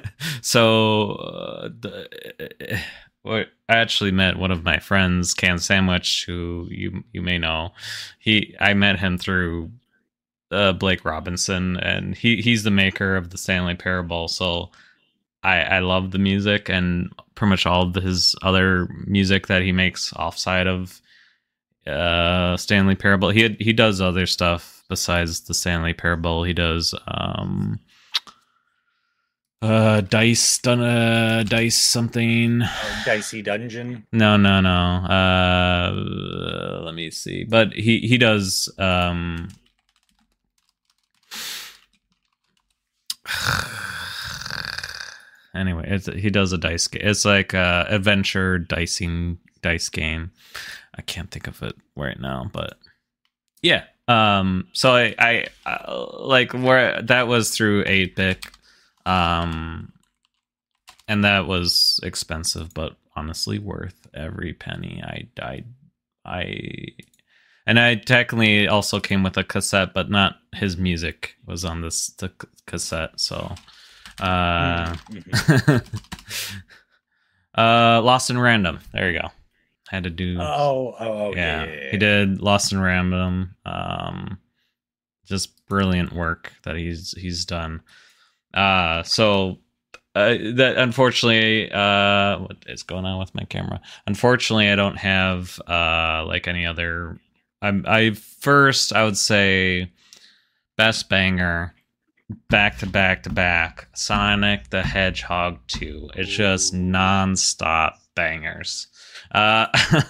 Speaker 1: so uh, the, what I actually met one of my friends, Can Sandwich, who you you may know. He I met him through uh, Blake Robinson, and he he's the maker of the Stanley Parable. So I I love the music and pretty much all of his other music that he makes offside of uh, Stanley Parable. He had, he does other stuff besides the Stanley Parable. He does. Um, Uh, dice, done uh, dice something.
Speaker 2: Oh, Dicey Dungeon.
Speaker 1: No, no, no. Uh, let me see. But he he does. Um, anyway, it's, he does a dice game. It's like a adventure dicing dice game. I can't think of it right now, but yeah. Um, so I, I, I like where that was through eight bit, um, and that was expensive, but honestly worth every penny. I, I, I, and I technically also came with a cassette, but not his music was on this the c- cassette. So, uh, mm-hmm. uh, Lost in Random. There you go. Had to do.
Speaker 2: Oh, oh, oh
Speaker 1: yeah.
Speaker 2: yeah, yeah, yeah.
Speaker 1: He did Lost in Random. Um, just brilliant work that he's he's done. Uh, so uh, that unfortunately, uh, what is going on with my camera? Unfortunately, I don't have uh like any other. I'm I first I would say best banger back to back to back Sonic the Hedgehog two. It's just nonstop bangers. Uh,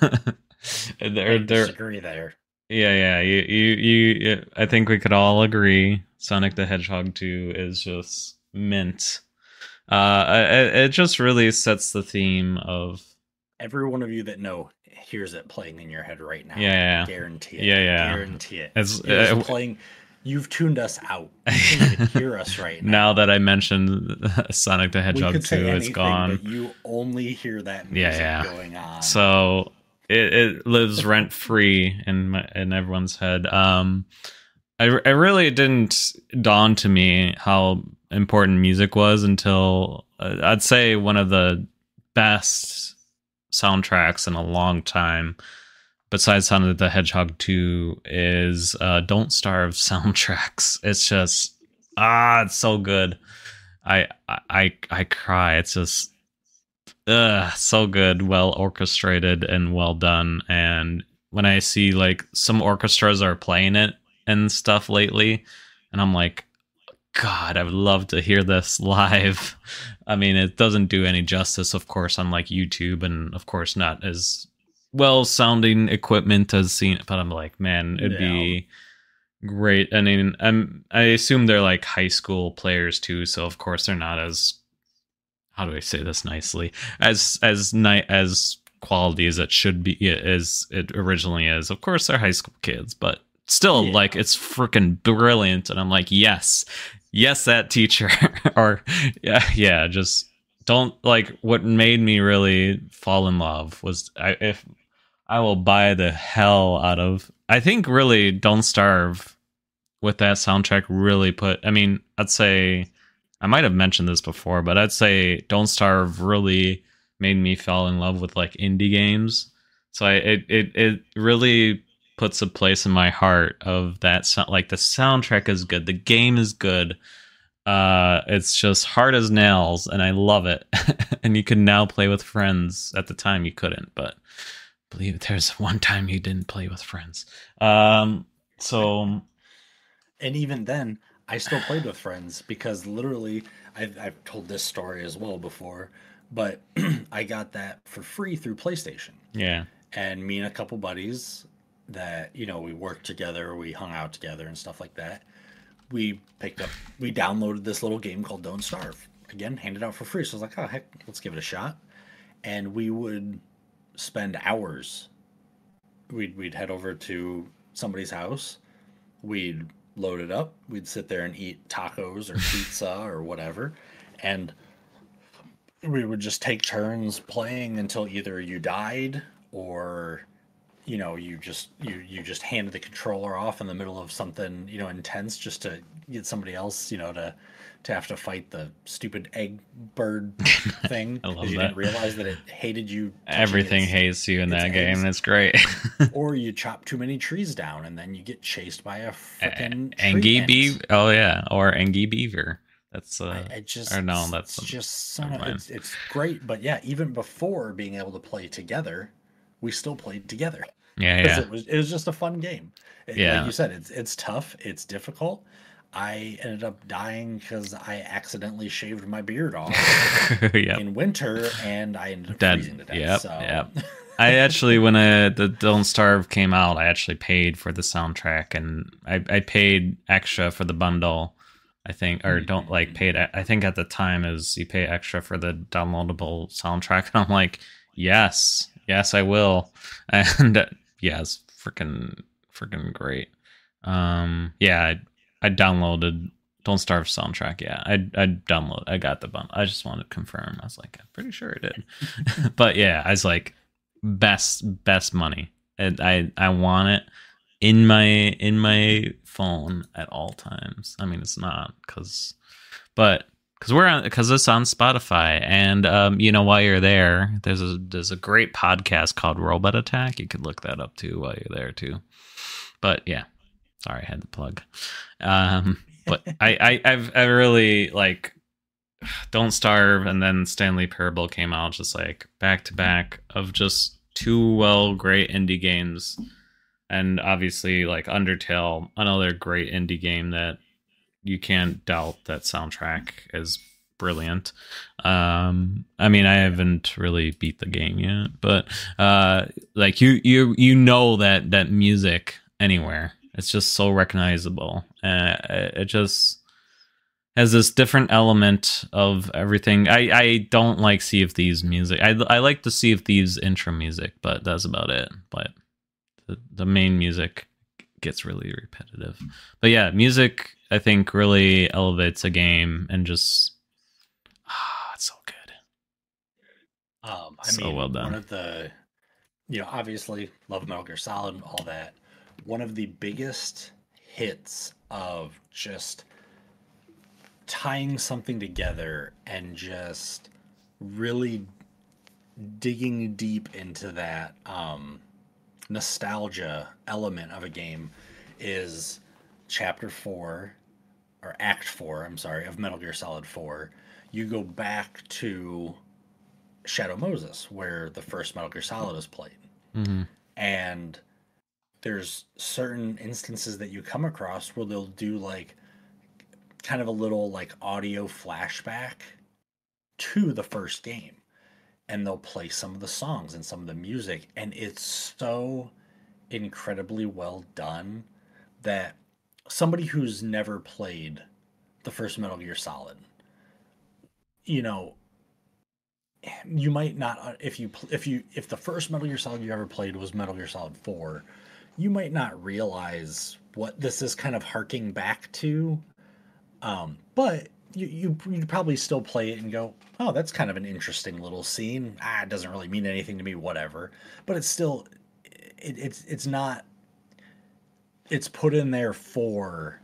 Speaker 1: they're,
Speaker 2: I
Speaker 1: they're,
Speaker 2: disagree there.
Speaker 1: Yeah, yeah. You, you, you. I think we could all agree Sonic the Hedgehog two is just mint. Uh, it, it just really sets the theme of
Speaker 2: every one of you that know hears it playing in your head right now.
Speaker 1: Yeah, yeah.
Speaker 2: Guarantee it.
Speaker 1: Yeah, yeah.
Speaker 2: Guarantee it.
Speaker 1: It's,
Speaker 2: it's
Speaker 1: uh,
Speaker 2: playing. You've tuned us out. You can't even hear us right now.
Speaker 1: Now that I mentioned Sonic the Hedgehog
Speaker 2: we could say
Speaker 1: two,
Speaker 2: anything,
Speaker 1: it's gone.
Speaker 2: But you only hear that music
Speaker 1: yeah, yeah.
Speaker 2: going on.
Speaker 1: So it, it lives rent free in my, in everyone's head. Um, I I really didn't dawn to me how important music was until uh, I'd say one of the best soundtracks in a long time. Besides Sonic the Hedgehog two is uh, Don't Starve soundtracks. It's just ah, it's so good. I I I cry. It's just uh so good, well orchestrated and well done. And when I see like some orchestras are playing it and stuff lately, and I'm like, God, I would love to hear this live. I mean, it doesn't do any justice, of course, on like YouTube, and of course not as well sounding equipment as seen, but I'm like, man, it'd yeah. be great. I mean, I'm I assume they're like high school players too, so of course they're not as, how do I say this nicely, as as night as quality as it should be, as it originally is. Of course they're high school kids, but still, yeah. like, it's freaking brilliant. And I'm like, yes, yes, that teacher. Or yeah, yeah, just don't, like, what made me really fall in love was I if I will buy the hell out of, I think really Don't Starve with that soundtrack really put, I mean, I'd say, I might have mentioned this before, but I'd say Don't Starve really made me fall in love with like indie games. So I, it, it, it really puts a place in my heart of that sound. Like the soundtrack is good. The game is good. Uh, it's just hard as nails and I love it. And you can now play with friends. At the time you couldn't, but I believe there's one time you didn't play with friends. Um, so,
Speaker 2: and even then I still played with friends because literally I've, I've told this story as well before, but I got that for free through PlayStation.
Speaker 1: Yeah.
Speaker 2: And me and a couple buddies that, you know, we worked together, we hung out together and stuff like that. We picked up, we downloaded this little game called Don't Starve. Again, handed out for free. So I was like, oh, heck, let's give it a shot. And we would spend hours. We'd, we'd head over to somebody's house. We'd load it up. We'd sit there and eat tacos or pizza or whatever. And we would just take turns playing until either you died or, you know, you just you you just handed the controller off in the middle of something, you know, intense just to get somebody else, you know, to to have to fight the stupid egg bird thing.
Speaker 1: I love
Speaker 2: you
Speaker 1: that.
Speaker 2: Didn't realize that it hated you.
Speaker 1: Everything its, hates you in that game. Eggs. It's great.
Speaker 2: Or you chop too many trees down and then you get chased by a freaking
Speaker 1: Angie Beaver. Oh yeah, or Angie Beaver. That's uh,
Speaker 2: I, I just
Speaker 1: or no, that's
Speaker 2: it's just son of, it's, it's great. But yeah, even before being able to play together, we still played together.
Speaker 1: Yeah, yeah.
Speaker 2: It was it was just a fun game. It,
Speaker 1: yeah,
Speaker 2: like you said, it's it's tough, it's difficult. I ended up dying because I accidentally shaved my beard off yep. in winter, and I ended up
Speaker 1: Dead.
Speaker 2: freezing to death.
Speaker 1: Yep,
Speaker 2: so.
Speaker 1: yep. I actually, when I, the Don't Starve came out, I actually paid for the soundtrack, and I, I paid extra for the bundle I think, or don't like pay it. I think at the time is you pay extra for the downloadable soundtrack, and I'm like, yes, yes, I will, and uh, yeah, it's freaking freaking great. Um, yeah, I, I downloaded Don't Starve soundtrack. Yeah, I I download. I got the bundle. I just wanted to confirm. I was like, I'm pretty sure I did, but yeah, I was like, best best money. And I I want it in my in my phone at all times. I mean, it's not because, but because we're on because it's on Spotify, and um, you know, while you're there, there's a there's a great podcast called Robot Attack. You could look that up too while you're there too. But yeah, sorry, I had to plug. Um, but I, I I've I really like Don't Starve, and then Stanley Parable came out just like back to back of just two well great indie games. And obviously, like Undertale, another great indie game that you can't doubt that soundtrack is brilliant. Um, I mean, I haven't really beat the game yet, but uh, like you, you, you know that that music anywhere, it's just so recognizable. Uh, it just has this different element of everything. I, I don't like Sea of Thieves music. I I like the Sea of Thieves intro music, but that's about it. But the, the main music gets really repetitive. But yeah, music I think really elevates a game and just ah, it's so good.
Speaker 2: Um, I
Speaker 1: So
Speaker 2: mean,
Speaker 1: well done.
Speaker 2: one of the, you know, obviously love Metal Gear Solid, all that. One of the biggest hits of just tying something together and just really digging deep into that um, nostalgia element of a game is chapter four or act four, I'm sorry, of Metal Gear Solid four. You go back to Shadow Moses, where the first Metal Gear Solid is played.
Speaker 1: Mm-hmm.
Speaker 2: And there's certain instances that you come across where they'll do like kind of a little like audio flashback to the first game. And they'll play some of the songs and some of the music. And it's so incredibly well done that somebody who's never played the first Metal Gear Solid, you know, you might not if you if you if the first Metal Gear Solid you ever played was Metal Gear Solid four, you might not realize what this is kind of harking back to. Um, but you you you'd probably still play it and go, oh, that's kind of an interesting little scene. Ah, it doesn't really mean anything to me, whatever. But it's still, it, it's it's not. It's put in there for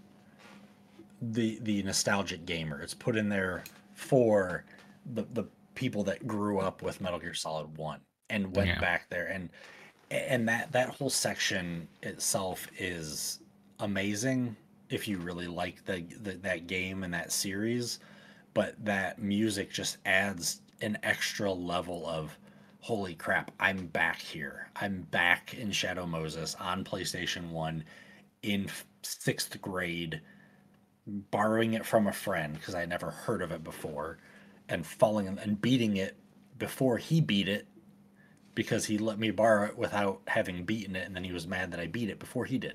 Speaker 2: the the nostalgic gamer. It's put in there for the the people that grew up with Metal Gear Solid one and went
Speaker 1: Yeah.
Speaker 2: back there, and and that that whole section itself is amazing if you really like the, the that game and that series. But that music just adds an extra level of holy crap, I'm back here. I'm back in Shadow Moses on PlayStation one in sixth grade, borrowing it from a friend because I never heard of it before, and falling and beating it before he beat it because he let me borrow it without having beaten it, and then he was mad that I beat it before he did.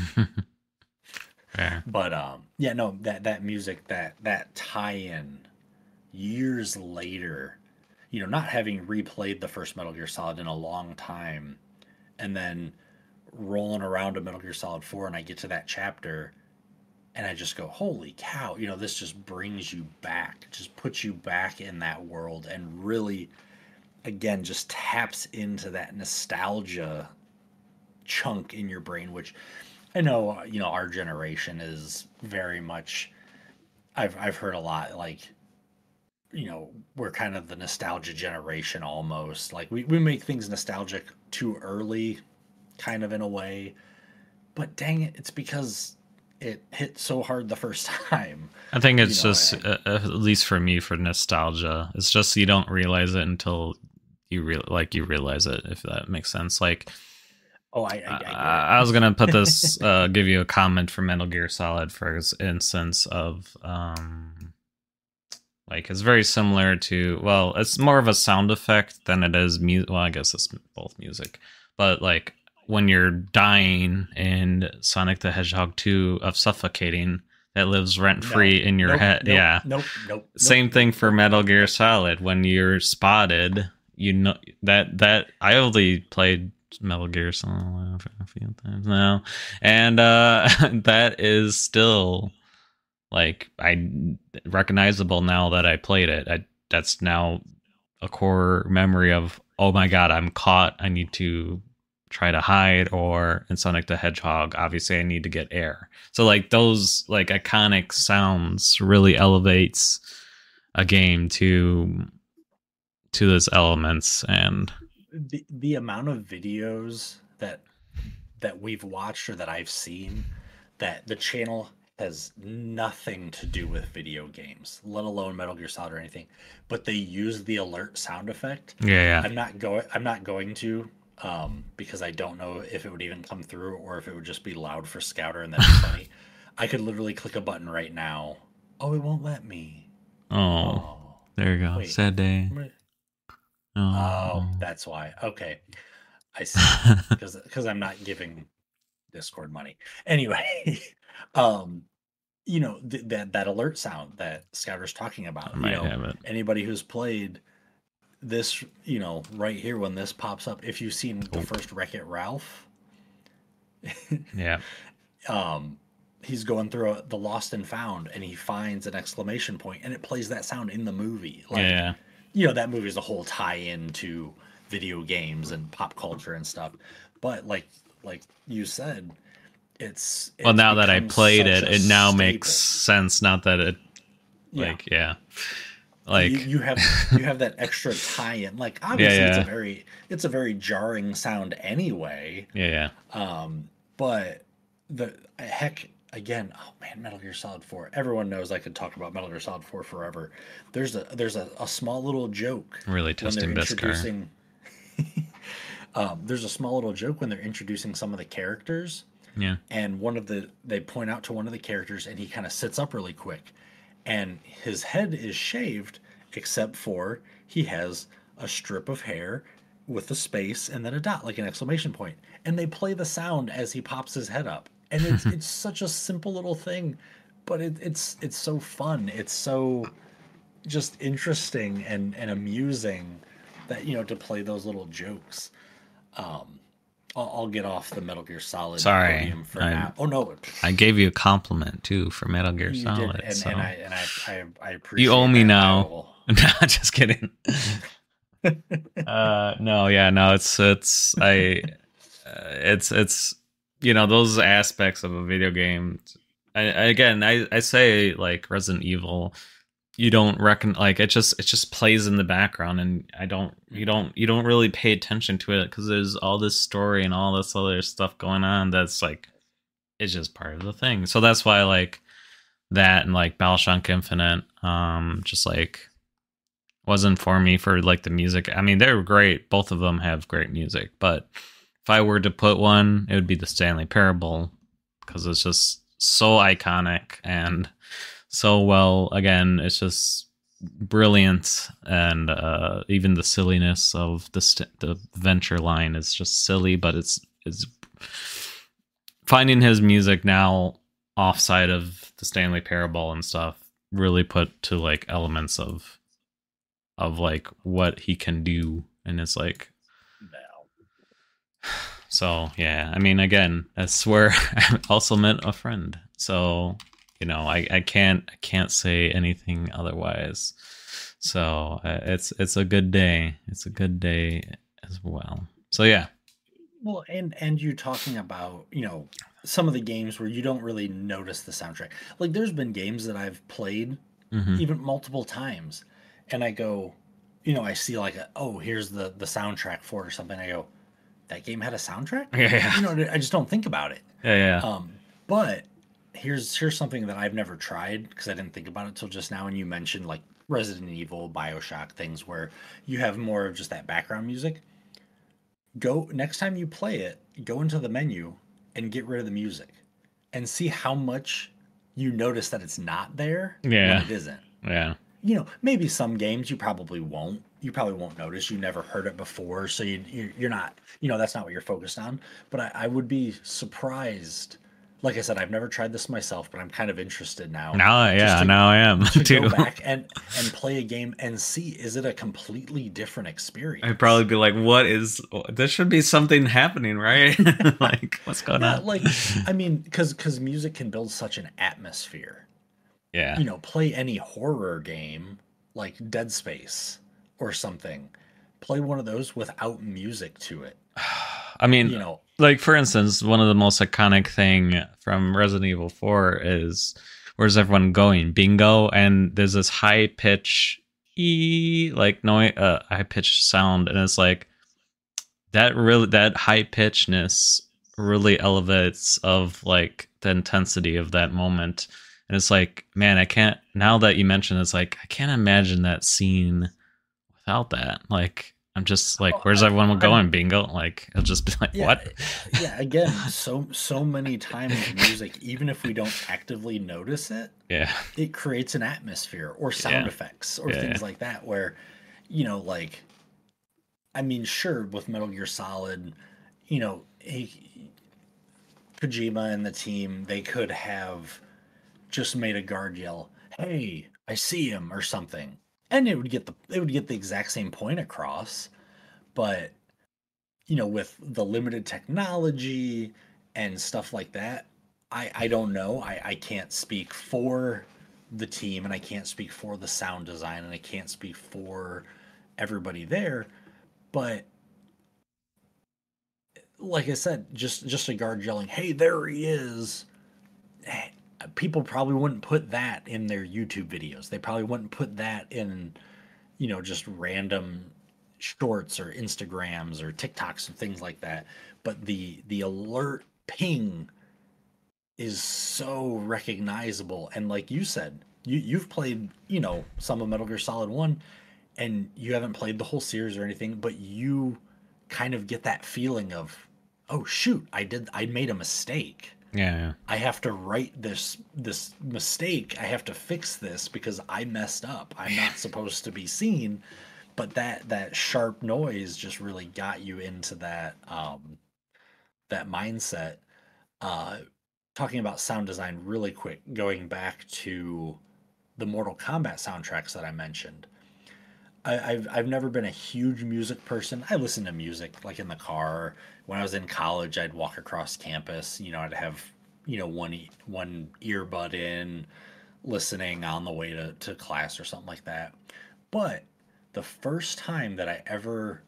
Speaker 1: Fair.
Speaker 2: But um, yeah, no, that that music, that that tie-in, years later, you know, not having replayed the first Metal Gear Solid in a long time, and then rolling around to Metal Gear Solid four, and I get to that chapter, and I just go, holy cow, you know, this just brings you back, just puts you back in that world, and really, again, just taps into that nostalgia chunk in your brain, which I know, you know, our generation is very much, I've, I've heard a lot, like, you know, we're kind of the nostalgia generation almost. Like, we, we make things nostalgic too early, kind of in a way. But dang it, it's because it hit so hard the first time.
Speaker 1: I think it's
Speaker 2: You know,
Speaker 1: just,
Speaker 2: and-
Speaker 1: uh, at least for me, for nostalgia, it's just you don't realize it until you real like you realize it, if that makes sense. Like,
Speaker 2: Oh, I, I, I,
Speaker 1: uh,
Speaker 2: get it.
Speaker 1: I was gonna put this, uh, give you a comment for Metal Gear Solid, for instance, of um, like it's very similar to, well, it's more of a sound effect than it is music. Well, I guess it's both music, but like when you're dying in Sonic the Hedgehog two of suffocating, that lives rent
Speaker 2: No,
Speaker 1: free in your
Speaker 2: nope,
Speaker 1: head.
Speaker 2: nope,
Speaker 1: Yeah.
Speaker 2: nope, nope,
Speaker 1: Same
Speaker 2: nope,
Speaker 1: thing
Speaker 2: nope,
Speaker 1: for
Speaker 2: nope,
Speaker 1: Metal
Speaker 2: nope,
Speaker 1: Gear
Speaker 2: nope.
Speaker 1: Solid. When you're spotted, you know that that I only played Metal Gear Solid a few times now, and uh, that is still like I recognizable now that I played it. I, that's now a core memory of, oh my god, I'm caught. I need to try to hide, or in Sonic the Hedgehog, obviously I need to get air. So like those like iconic sounds really elevates a game to to those elements. And
Speaker 2: The the amount of videos that that we've watched or that I've seen that the channel has nothing to do with video games, let alone Metal Gear Solid or anything, but they use the alert sound effect.
Speaker 1: yeah, yeah.
Speaker 2: I'm not going I'm not going to um because I don't know if it would even come through or if it would just be loud for Scouter and that'd be funny. I could literally click a button right now. Oh, it won't let me.
Speaker 1: Oh,
Speaker 2: Oh,
Speaker 1: there you go.
Speaker 2: wait.
Speaker 1: Sad day.
Speaker 2: Oh,
Speaker 1: Oh.
Speaker 2: that's why. Okay. I see. Because because I'm not giving Discord money. Anyway, um, you know, th- that that alert sound that Scouter's talking
Speaker 1: I
Speaker 2: about, you
Speaker 1: might
Speaker 2: know,
Speaker 1: have it.
Speaker 2: anybody who's played this, you know, right here when this pops up, if you've seen the
Speaker 1: Oh.
Speaker 2: first Wreck-It Ralph,
Speaker 1: Yeah.
Speaker 2: um, he's going through a, the Lost and Found and he finds an exclamation point and it plays that sound in the movie. Like,
Speaker 1: Yeah, yeah.
Speaker 2: you know, that movie is a whole tie-in to video games and pop culture and stuff. But like like you said, it's,
Speaker 1: Well,
Speaker 2: it's
Speaker 1: now that I
Speaker 2: become
Speaker 1: played
Speaker 2: such
Speaker 1: it,
Speaker 2: a
Speaker 1: it now
Speaker 2: staple.
Speaker 1: makes sense. Not that it,
Speaker 2: Yeah.
Speaker 1: like, yeah,
Speaker 2: you,
Speaker 1: like,
Speaker 2: you have you have that extra tie-in. Like obviously it's
Speaker 1: yeah.
Speaker 2: a very it's a very jarring sound anyway.
Speaker 1: yeah, yeah.
Speaker 2: Um, but the heck again, oh man, Metal Gear Solid four. Everyone knows I could talk about Metal Gear Solid four forever. There's a there's a, a small little joke
Speaker 1: Really
Speaker 2: when they're
Speaker 1: testing Beskar.
Speaker 2: introducing um, there's a small little joke when they're introducing some of the characters,
Speaker 1: Yeah.
Speaker 2: and one of the they point out to one of the characters, and he kind of sits up really quick, and his head is shaved except for he has a strip of hair with a space and then a dot like an exclamation point, and they play the sound as he pops his head up, and it's it's such a simple little thing, but it, it's it's so fun, it's so just interesting and and amusing that, you know, to play those little jokes. um I'll, I'll get off the Metal Gear Solid
Speaker 1: Sorry,
Speaker 2: podium for
Speaker 1: I-
Speaker 2: now. Oh no,
Speaker 1: I gave you a compliment too for Metal Gear
Speaker 2: you
Speaker 1: Solid.
Speaker 2: did, and,
Speaker 1: so
Speaker 2: and I and I I, I appreciate.
Speaker 1: you owe me
Speaker 2: that. I
Speaker 1: now.
Speaker 2: will-
Speaker 1: Nah, just kidding. uh, no, yeah, no, it's it's I, uh, it's it's you know those aspects of a video game. I, I again, I I say like Resident Evil. You don't reckon like it just it just plays in the background, and I don't you don't you don't really pay attention to it because there's all this story and all this other stuff going on that's like it's just part of the thing. So that's why like that and like Bioshock Infinite, um, just like wasn't for me for like the music. I mean, they're great. Both of them have great music, but if I were to put one, it would be the Stanley Parable because it's just so iconic and so well. Again, it's just brilliant, and uh, even the silliness of the st- the Venture line is just silly, but it's it's finding his music now offside of the Stanley Parable and stuff really put to like elements of of like what he can do, and it's like so yeah. I mean, again, that's where I also met a friend, so you know I, I can't I can't say anything otherwise. So uh, it's it's a good day. It's a good day as well. So yeah.
Speaker 2: Well, and and you talking about, you know, some of the games where you don't really notice the soundtrack. Like there's been games that I've played
Speaker 1: Mhm.
Speaker 2: even multiple times, and I go, you know, I see like a, oh, here's the the soundtrack for it or something. I go, that game had a soundtrack?
Speaker 1: Yeah, yeah.
Speaker 2: You know, I just don't think about it.
Speaker 1: Yeah, yeah.
Speaker 2: Um, but here's here's something that I've never tried because I didn't think about it till just now. And you mentioned like Resident Evil, BioShock, things where you have more of just that background music. Go next time you play it, go into the menu and get rid of the music, and see how much you notice that it's not there
Speaker 1: Yeah.
Speaker 2: when it isn't.
Speaker 1: Yeah.
Speaker 2: You know, maybe some games you probably won't. You probably won't notice. You never heard it before, so you, you you're not. You know, that's not what you're focused on. But I, I would be surprised like I said, I've never tried this myself, but I'm kind of interested now,
Speaker 1: Now,
Speaker 2: just
Speaker 1: yeah,
Speaker 2: to
Speaker 1: now I am
Speaker 2: to go
Speaker 1: too.
Speaker 2: back and and play a game and see, is it a completely different
Speaker 1: I'd probably
Speaker 2: experience?
Speaker 1: be like, "What is? There should be something happening, right? Like, what's going
Speaker 2: Yeah,
Speaker 1: on?"
Speaker 2: like I mean, because because music can build such an atmosphere.
Speaker 1: Yeah.
Speaker 2: You know, play any horror game like Dead Space or something. Play one of those without music to it.
Speaker 1: I mean,
Speaker 2: You know,
Speaker 1: like for instance, one of the most iconic thing from Resident Evil four is where's everyone going? Bingo, and there's this high pitch e like noise, uh, high pitched sound, and it's like that really that high pitchedness really elevates of like the intensity of that moment. And it's like, man, I can't now that you mention it, it's like I can't imagine that scene without that. Like I'm just like,
Speaker 2: oh,
Speaker 1: where's
Speaker 2: I,
Speaker 1: everyone
Speaker 2: I'm
Speaker 1: going? Bingo. Like it'll just be like,
Speaker 2: yeah,
Speaker 1: what?
Speaker 2: yeah. Again, so so many times music, even if we don't actively notice it,
Speaker 1: Yeah.
Speaker 2: it creates an atmosphere or sound
Speaker 1: Yeah.
Speaker 2: effects or
Speaker 1: Yeah. Yeah.
Speaker 2: things like that. Where, you know, like I mean, sure, with Metal Gear Solid, you know, he, Kojima and the team, they could have just made a guard yell, "Hey, I see him," or something, and it would get the it would get the exact same point across. But you know, with the limited technology and stuff like that, I I don't know. I I can't speak for the team, and I can't speak for the sound design, and I can't speak for everybody there. But like I said, just just a guard yelling, "Hey, there he is!" eh, People probably wouldn't put that in their YouTube videos. They probably wouldn't put that in, you know, just random shorts or Instagrams or TikToks and things like that. But the the alert ping is so recognizable. And like you said, you you've played, you know, some of Metal Gear Solid one, and you haven't played the whole series or anything, but you kind of get that feeling of, oh shoot, I did I made a mistake.
Speaker 1: Yeah.
Speaker 2: I have to right this this mistake. I have to fix this because I messed up. I'm not supposed to be seen. But that that sharp noise just really got you into that um that mindset. Uh Talking about sound design really quick, going back to the Mortal Kombat soundtracks that I mentioned. I, I've I've never been a huge music person. I listen to music like in the car. When I was in college, I'd walk across campus. You know, I'd have you know one e- one earbud in, listening on the way to to class or something like that. But the first time that I ever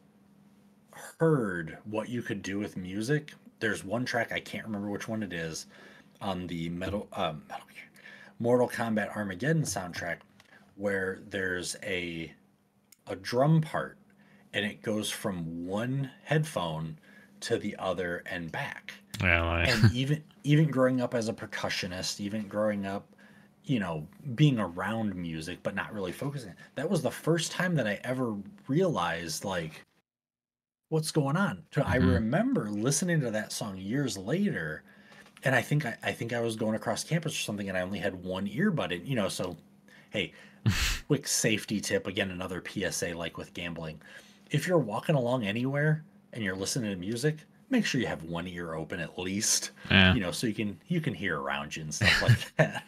Speaker 2: heard what you could do with music, there's one track I can't remember which one it is on the Metal um, Metal Gear, Mortal Kombat Armageddon soundtrack, where there's a a drum part and it goes from one headphone to the other and back.
Speaker 1: Yeah. Like,
Speaker 2: And even even growing up as a percussionist, even growing up, you know, being around music but not really focusing, that was the first time that I ever realized like what's going on. So I
Speaker 1: mhm.
Speaker 2: remember listening to that song years later, and I think I, I think I was going across campus or something, and I only had one earbud in, you know, so hey, quick safety tip, again, another P S A like with gambling. If you're walking along anywhere and you're listening to music, make sure you have one ear open at least,
Speaker 1: Yeah.
Speaker 2: you know, so you can you can hear around you and stuff like that.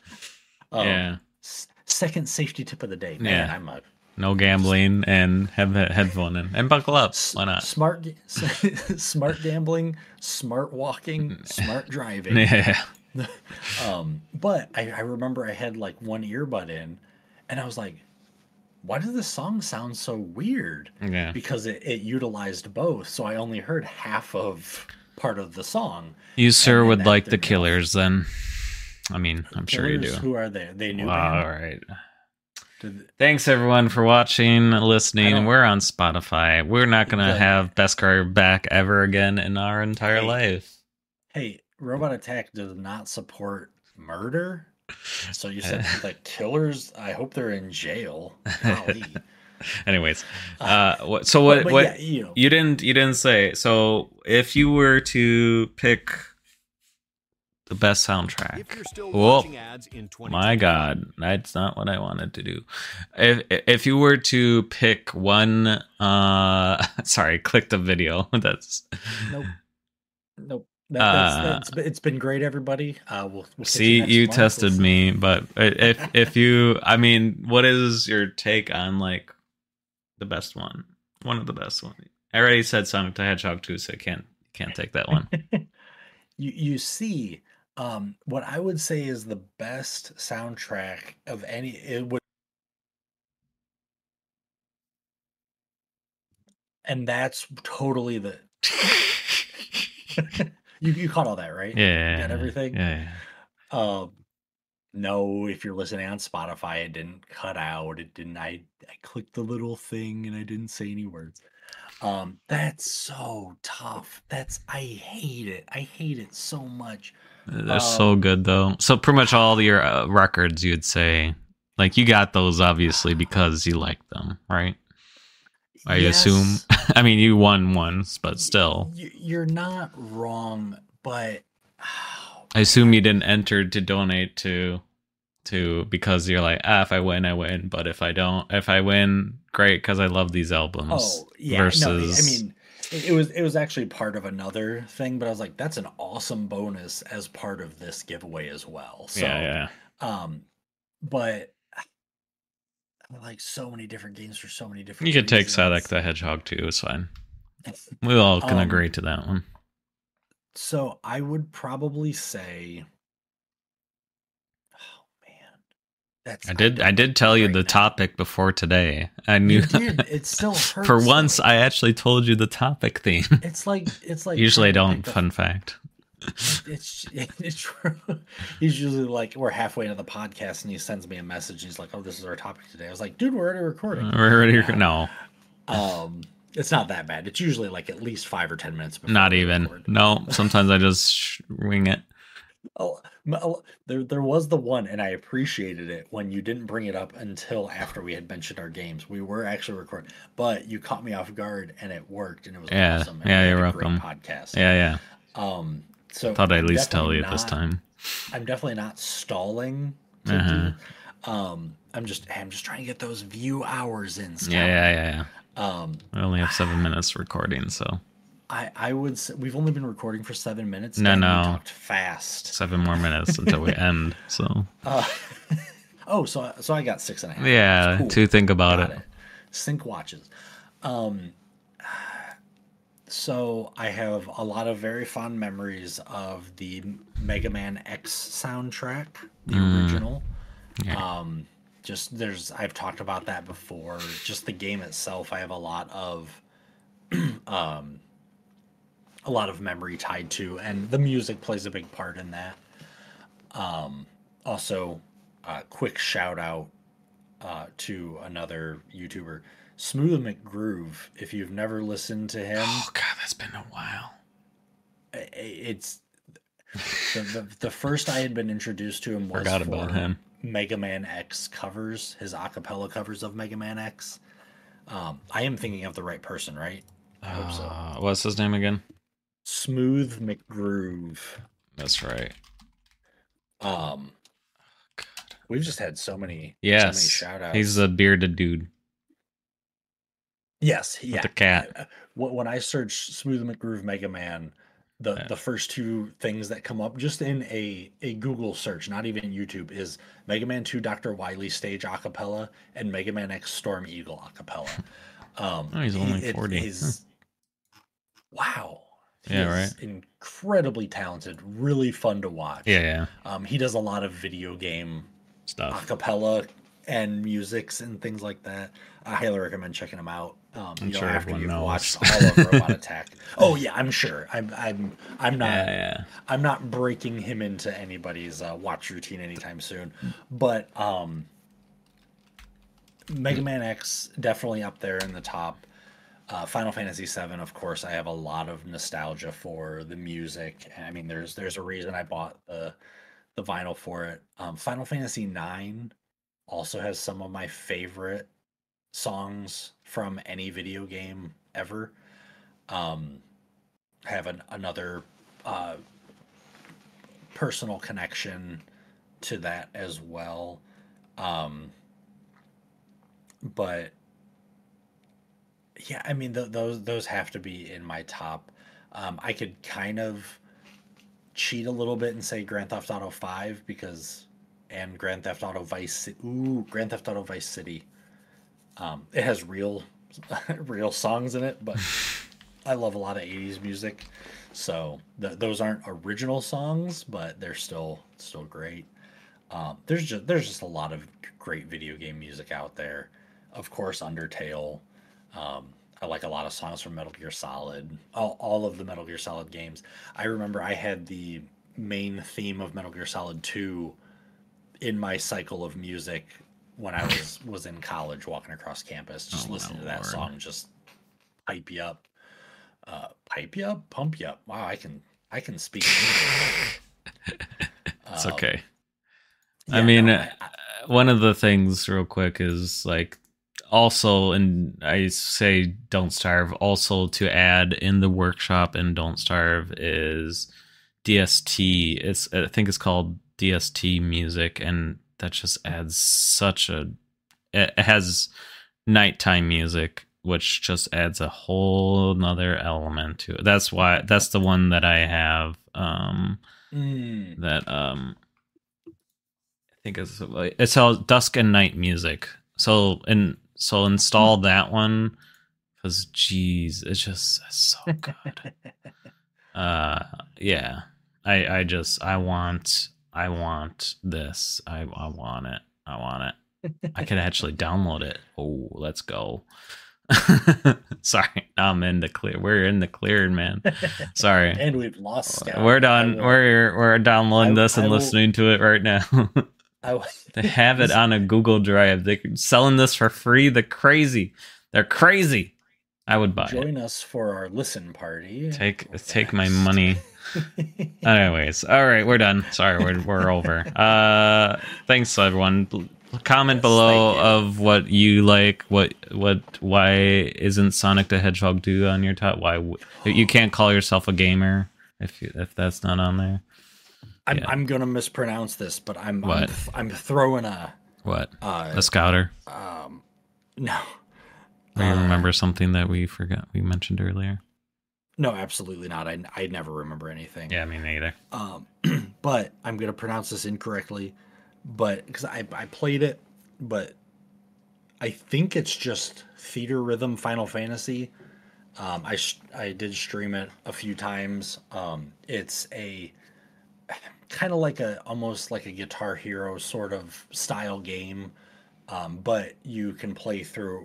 Speaker 2: um
Speaker 1: Yeah.
Speaker 2: s- Second safety tip of the day. Man,
Speaker 1: Yeah.
Speaker 2: I'm a
Speaker 1: No gambling and have that headphone in and buckle up.
Speaker 2: s-
Speaker 1: Why not?
Speaker 2: smart ga- smart gambling, smart walking, smart driving.
Speaker 1: Yeah.
Speaker 2: Um, but I, I remember I had like one earbud in, and I was like, why does this song sound so weird?
Speaker 1: Yeah.
Speaker 2: Because it, it utilized both, so I only heard half of part of the song,
Speaker 1: You
Speaker 2: and
Speaker 1: sure
Speaker 2: and
Speaker 1: would
Speaker 2: that
Speaker 1: like the
Speaker 2: threw me off.
Speaker 1: Killers then. I mean, I'm sure you
Speaker 2: Killers,
Speaker 1: do.
Speaker 2: who are they? Are they a new
Speaker 1: All
Speaker 2: band?
Speaker 1: right.
Speaker 2: Did,
Speaker 1: Thanks everyone for watching,
Speaker 2: I
Speaker 1: listening.
Speaker 2: don't
Speaker 1: We're on Spotify. We're not gonna
Speaker 2: the
Speaker 1: have Beskar back ever again in our entire
Speaker 2: hey
Speaker 1: life.
Speaker 2: hey Robot Attack does not support murder. So you said the Killers. I hope they're in jail. Golly.
Speaker 1: Anyways,
Speaker 2: Uh,
Speaker 1: uh, what? So
Speaker 2: but
Speaker 1: what?
Speaker 2: but yeah,
Speaker 1: What?
Speaker 2: you know,
Speaker 1: You didn't. You didn't say. So if you were to pick the best soundtrack,
Speaker 3: If you're still
Speaker 1: whoa,
Speaker 3: watching ads in
Speaker 1: my God, that's not what I wanted to do. If if you were to pick one, uh, sorry, click the video. That's
Speaker 2: nope, nope. that that's
Speaker 1: Uh,
Speaker 2: that's it's been great, everybody. Uh, we'll we'll catch you
Speaker 1: See,
Speaker 2: next
Speaker 1: you
Speaker 2: month. We'll
Speaker 1: tested
Speaker 2: see.
Speaker 1: me, but if if you, I mean, what is your take on like the best one? One of the best ones. I already said Sonic the Hedgehog two, so I can't can't take that one.
Speaker 2: You you see, um, what I would say is the best soundtrack of any. It would, and that's totally the you you caught all that, right? You got
Speaker 1: Yeah,
Speaker 2: everything.
Speaker 1: yeah.
Speaker 2: Um, no, if you're listening on Spotify, it didn't cut out. It didn't. I I clicked the little thing and I didn't say any words. Um, that's so tough. That's I hate it. I hate it so much.
Speaker 1: They're so
Speaker 2: Um,
Speaker 1: good though. So pretty much all your uh, records, you'd say, like you got those obviously because you like them, right? I assume.
Speaker 2: yes,
Speaker 1: I mean, you won once, but
Speaker 2: y-
Speaker 1: still,
Speaker 2: y- you're not wrong, but oh
Speaker 1: I assume you
Speaker 2: man.
Speaker 1: didn't enter to donate to to because you're like, ah, if I win, I win. But if I don't, if I win, great, because I love these albums.
Speaker 2: Oh yeah, no, I I
Speaker 1: Versus,
Speaker 2: mean, it, it was it was actually part of another thing, but I was like, that's an awesome bonus as part of this giveaway as well.
Speaker 1: yeah,
Speaker 2: So,
Speaker 1: yeah,
Speaker 2: um, but I like so many different games for so many
Speaker 1: you
Speaker 2: different
Speaker 1: could take Sonic
Speaker 2: reasons.
Speaker 1: the Hedgehog too. It's fine. We all can
Speaker 2: Um,
Speaker 1: agree to that one.
Speaker 2: so I would probably say, oh man, that's
Speaker 1: I
Speaker 2: I
Speaker 1: did. I
Speaker 2: don't
Speaker 1: did
Speaker 2: think
Speaker 1: tell you
Speaker 2: right
Speaker 1: the
Speaker 2: now.
Speaker 1: topic before today. I knew.
Speaker 2: You did. It still
Speaker 1: For
Speaker 2: hurts
Speaker 1: once,
Speaker 2: though.
Speaker 1: I actually told you the topic theme.
Speaker 2: It's like it's like
Speaker 1: Usually, I
Speaker 2: trying to
Speaker 1: don't.
Speaker 2: pick the
Speaker 1: Fun fact.
Speaker 2: It, it's it's true. He's usually like, we're halfway into the podcast, and he sends me a message. And he's like, "Oh, this is our topic today." I was like, "Dude, we're already recording."
Speaker 1: Uh, We're ready.
Speaker 2: Uh,
Speaker 1: No,
Speaker 2: um, it's not that bad. It's usually like at least five or ten minutes before
Speaker 1: not
Speaker 2: we
Speaker 1: even.
Speaker 2: record.
Speaker 1: No, sometimes I just sh- wing it.
Speaker 2: Oh, m- oh, there there was the one, and I appreciated it when you didn't bring it up until after we had mentioned our games. We were actually recording, but you caught me off guard, and it worked, and it was
Speaker 1: Yeah,
Speaker 2: awesome, and we
Speaker 1: yeah,
Speaker 2: had
Speaker 1: you're
Speaker 2: a great
Speaker 1: welcome.
Speaker 2: podcast.
Speaker 1: Yeah, yeah.
Speaker 2: Um, so
Speaker 1: Thought I'd at
Speaker 2: I'm
Speaker 1: least tell
Speaker 2: definitely
Speaker 1: you this
Speaker 2: not
Speaker 1: time.
Speaker 2: I'm definitely not stalling to
Speaker 1: Uh
Speaker 2: do.
Speaker 1: huh.
Speaker 2: Um, I'm just I'm just trying to get those view hours in,
Speaker 1: Yeah,
Speaker 2: Scout.
Speaker 1: yeah, yeah, yeah.
Speaker 2: Um,
Speaker 1: We only have seven minutes recording, so
Speaker 2: I I would say we've only been recording for seven minutes,
Speaker 1: no,
Speaker 2: and we
Speaker 1: no,
Speaker 2: talked fast.
Speaker 1: seven more minutes until we end. So
Speaker 2: Uh, oh, so so I got six and a half minutes.
Speaker 1: yeah,
Speaker 2: Cool,
Speaker 1: to think about
Speaker 2: got
Speaker 1: it.
Speaker 2: it. Sync watches. Um, so I have a lot of very fond memories of the Mega Man X soundtrack, the
Speaker 1: Mm,
Speaker 2: original.
Speaker 1: yeah,
Speaker 2: Um, just there's I've talked about that before. Just the game itself, I have a lot of um a lot of memory tied to, and the music plays a big part in that. Um, also, uh, quick shout out uh, to another YouTuber, Smooth McGroove. If you've never listened to him,
Speaker 1: oh god, that's been a while.
Speaker 2: i- it's the, the the first I had been introduced to him was
Speaker 1: Forgot about
Speaker 2: for
Speaker 1: him.
Speaker 2: Mega Man X covers, his acapella covers of Mega Man X. Um, I am thinking of the right person, right? I hope so.
Speaker 1: Uh, what's his name again?
Speaker 2: Smooth McGroove.
Speaker 1: That's right.
Speaker 2: Um,
Speaker 1: God.
Speaker 2: we've just had so many, so many
Speaker 1: Yes,
Speaker 2: shout
Speaker 1: he's
Speaker 2: outs.
Speaker 1: the bearded dude
Speaker 2: Yes,
Speaker 1: with
Speaker 2: yeah.
Speaker 1: the cat.
Speaker 2: Uh, wh- When I search Smooth McGroove Mega Man, the
Speaker 1: Uh,
Speaker 2: the first two things that come up just in a a Google search, not even YouTube, is Mega Man two Doctor Wily stage acapella and Mega Man X Storm Eagle acapella. Um,
Speaker 1: oh, he's
Speaker 2: he
Speaker 1: only
Speaker 2: it
Speaker 1: forty. Huh.
Speaker 2: is wow. He
Speaker 1: Yeah, right.
Speaker 2: is incredibly talented, really fun to
Speaker 1: Yeah,
Speaker 2: watch.
Speaker 1: yeah.
Speaker 2: Um, he does a lot of video game
Speaker 1: Stuff.
Speaker 2: acapella and musics and things like that. I highly recommend checking him out. Um,
Speaker 1: I'm
Speaker 2: you know,
Speaker 1: sure
Speaker 2: after
Speaker 1: everyone
Speaker 2: you've
Speaker 1: knows.
Speaker 2: watched all of Robot Attack. Oh yeah, I'm sure. I'm I'm I'm
Speaker 1: Yeah,
Speaker 2: not
Speaker 1: yeah.
Speaker 2: I'm not breaking him into anybody's uh, watch routine anytime soon. But um, Mega Man X definitely up there in the top. Uh, Final Fantasy seven, of course, I have a lot of nostalgia for the music. I mean, there's there's a reason I bought the the vinyl for it. Um, Final Fantasy nine also has some of my favorite songs from any video game ever. Um, have an, another uh, personal connection to that as well. Um, but yeah, I mean th- those those have to be in my top. Um, I could kind of cheat a little bit and say Grand Theft Auto five because, and Grand Theft Auto Vice City. Ooh, Grand Theft Auto Vice City. Um, it has real, real songs in it, but I love a lot of eighties music, so th- those aren't original songs, but they're still still great. Um, there's just there's just a lot of great video game music out there. Of course, Undertale. Um, I like a lot of songs from Metal Gear Solid. All, all of the Metal Gear Solid games. I remember I had the main theme of Metal Gear Solid two in my cycle of music when I was was in college, walking across campus, just
Speaker 1: Oh,
Speaker 2: listening to
Speaker 1: my
Speaker 2: that
Speaker 1: lord.
Speaker 2: song, just hype you up, uh, pipe you up, pump you up. Wow, I can I can speak English.
Speaker 1: It's
Speaker 2: Um,
Speaker 1: okay.
Speaker 2: yeah,
Speaker 1: I mean,
Speaker 2: no,
Speaker 1: uh,
Speaker 2: I, I,
Speaker 1: one of the things, real quick, is like also, and I say Don't Starve, also to add in the workshop in Don't Starve is D S T. It's I think it's called D S T music, and that just adds such a. It has nighttime music, which just adds a whole nother element to it. That's why that's the one that I have. Um,
Speaker 2: mm,
Speaker 1: that um, I think it's it's called Dusk and Night music. So and so install that one because geez, it's just so good. uh, yeah, I I just I want I want this. I I want it. I want it. I could actually download it. Oh, let's go. Sorry, I'm in the clear. We're in the clear, man. Sorry.
Speaker 2: and we've lost Scout.
Speaker 1: We're
Speaker 2: I
Speaker 1: done.
Speaker 2: will-
Speaker 1: We're we're downloading
Speaker 2: I-
Speaker 1: this and
Speaker 2: I will-
Speaker 1: listening to it right now.
Speaker 2: I will-
Speaker 1: They have it on a Google Drive. They're selling this for free. They're crazy. They're crazy. I would buy it.
Speaker 2: Join us for our listen party.
Speaker 1: Take
Speaker 2: for the
Speaker 1: take my
Speaker 2: next-
Speaker 1: money. Anyways, all right, we're done. Sorry, we're we're over. Uh, thanks everyone. Comment
Speaker 2: Yes,
Speaker 1: below
Speaker 2: thank you.
Speaker 1: of what you like. What what why isn't Sonic the Hedgehog two on your top? Why w- you can't call yourself a gamer if you, if that's not on there?
Speaker 2: I'm,
Speaker 1: Yeah.
Speaker 2: I'm gonna mispronounce this, but I'm I'm,
Speaker 1: What?
Speaker 2: I'm throwing a
Speaker 1: What
Speaker 2: uh,
Speaker 1: a scouter?
Speaker 2: um no
Speaker 1: Do you
Speaker 2: uh,
Speaker 1: remember something that we forgot we mentioned earlier?
Speaker 2: no, absolutely not. I I never remember anything.
Speaker 1: Yeah, me neither.
Speaker 2: Um, but I'm gonna pronounce this incorrectly, but because I I played it, but I think it's just Theater Rhythm Final Fantasy. Um, I sh- I did stream it a few times. Um, it's a kind of like a almost like a Guitar Hero sort of style game, um, but you can play through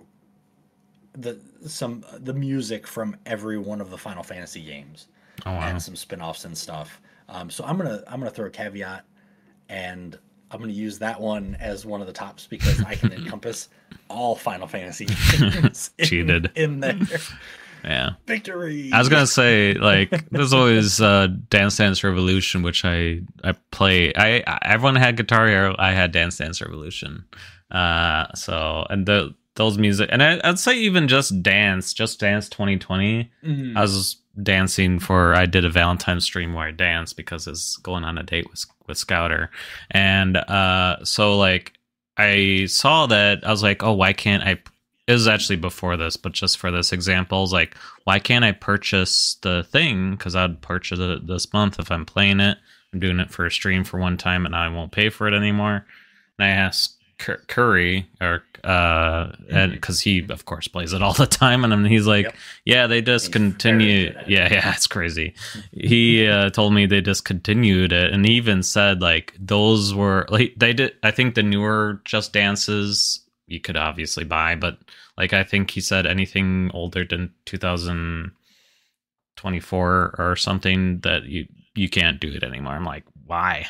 Speaker 2: the some the music from every one of the Final Fantasy games
Speaker 1: Oh wow.
Speaker 2: and some spin-offs and stuff. Um, so I'm gonna I'm gonna throw a caveat, and I'm gonna use that one as one of the tops because I can encompass all Final Fantasy games in,
Speaker 1: Cheated.
Speaker 2: in there.
Speaker 1: Yeah.
Speaker 2: Victory.
Speaker 1: I was gonna say like there's always uh, Dance Dance Revolution, which I I play. I, I everyone had Guitar Hero. I had Dance Dance Revolution. Uh, so and the those music and I, I'd say even just dance, just dance twenty twenty.
Speaker 2: Mhm.
Speaker 1: I was dancing for. I did a Valentine's stream where I danced because it's going on a date with with Scouter, and uh, so like I saw that I was like, oh, why can't I? It was actually before this, but just for this example, it's like, why can't I purchase the thing? Because I'd purchase it this month if I'm playing it. I'm doing it for a stream for one time, and I won't pay for it anymore. And I asked Cur- Curry, or uh, and because he of course plays it all the time, and he's like,
Speaker 2: Yep.
Speaker 1: yeah, they discontinued.
Speaker 2: good at it.
Speaker 1: Yeah, yeah, it's crazy. He uh, told me they discontinued it, and he even said like those were like they did. I think the newer Just Dances you could obviously buy, but like I think he said anything older than two thousand twenty-four or something that you you can't do it anymore. I'm like, why?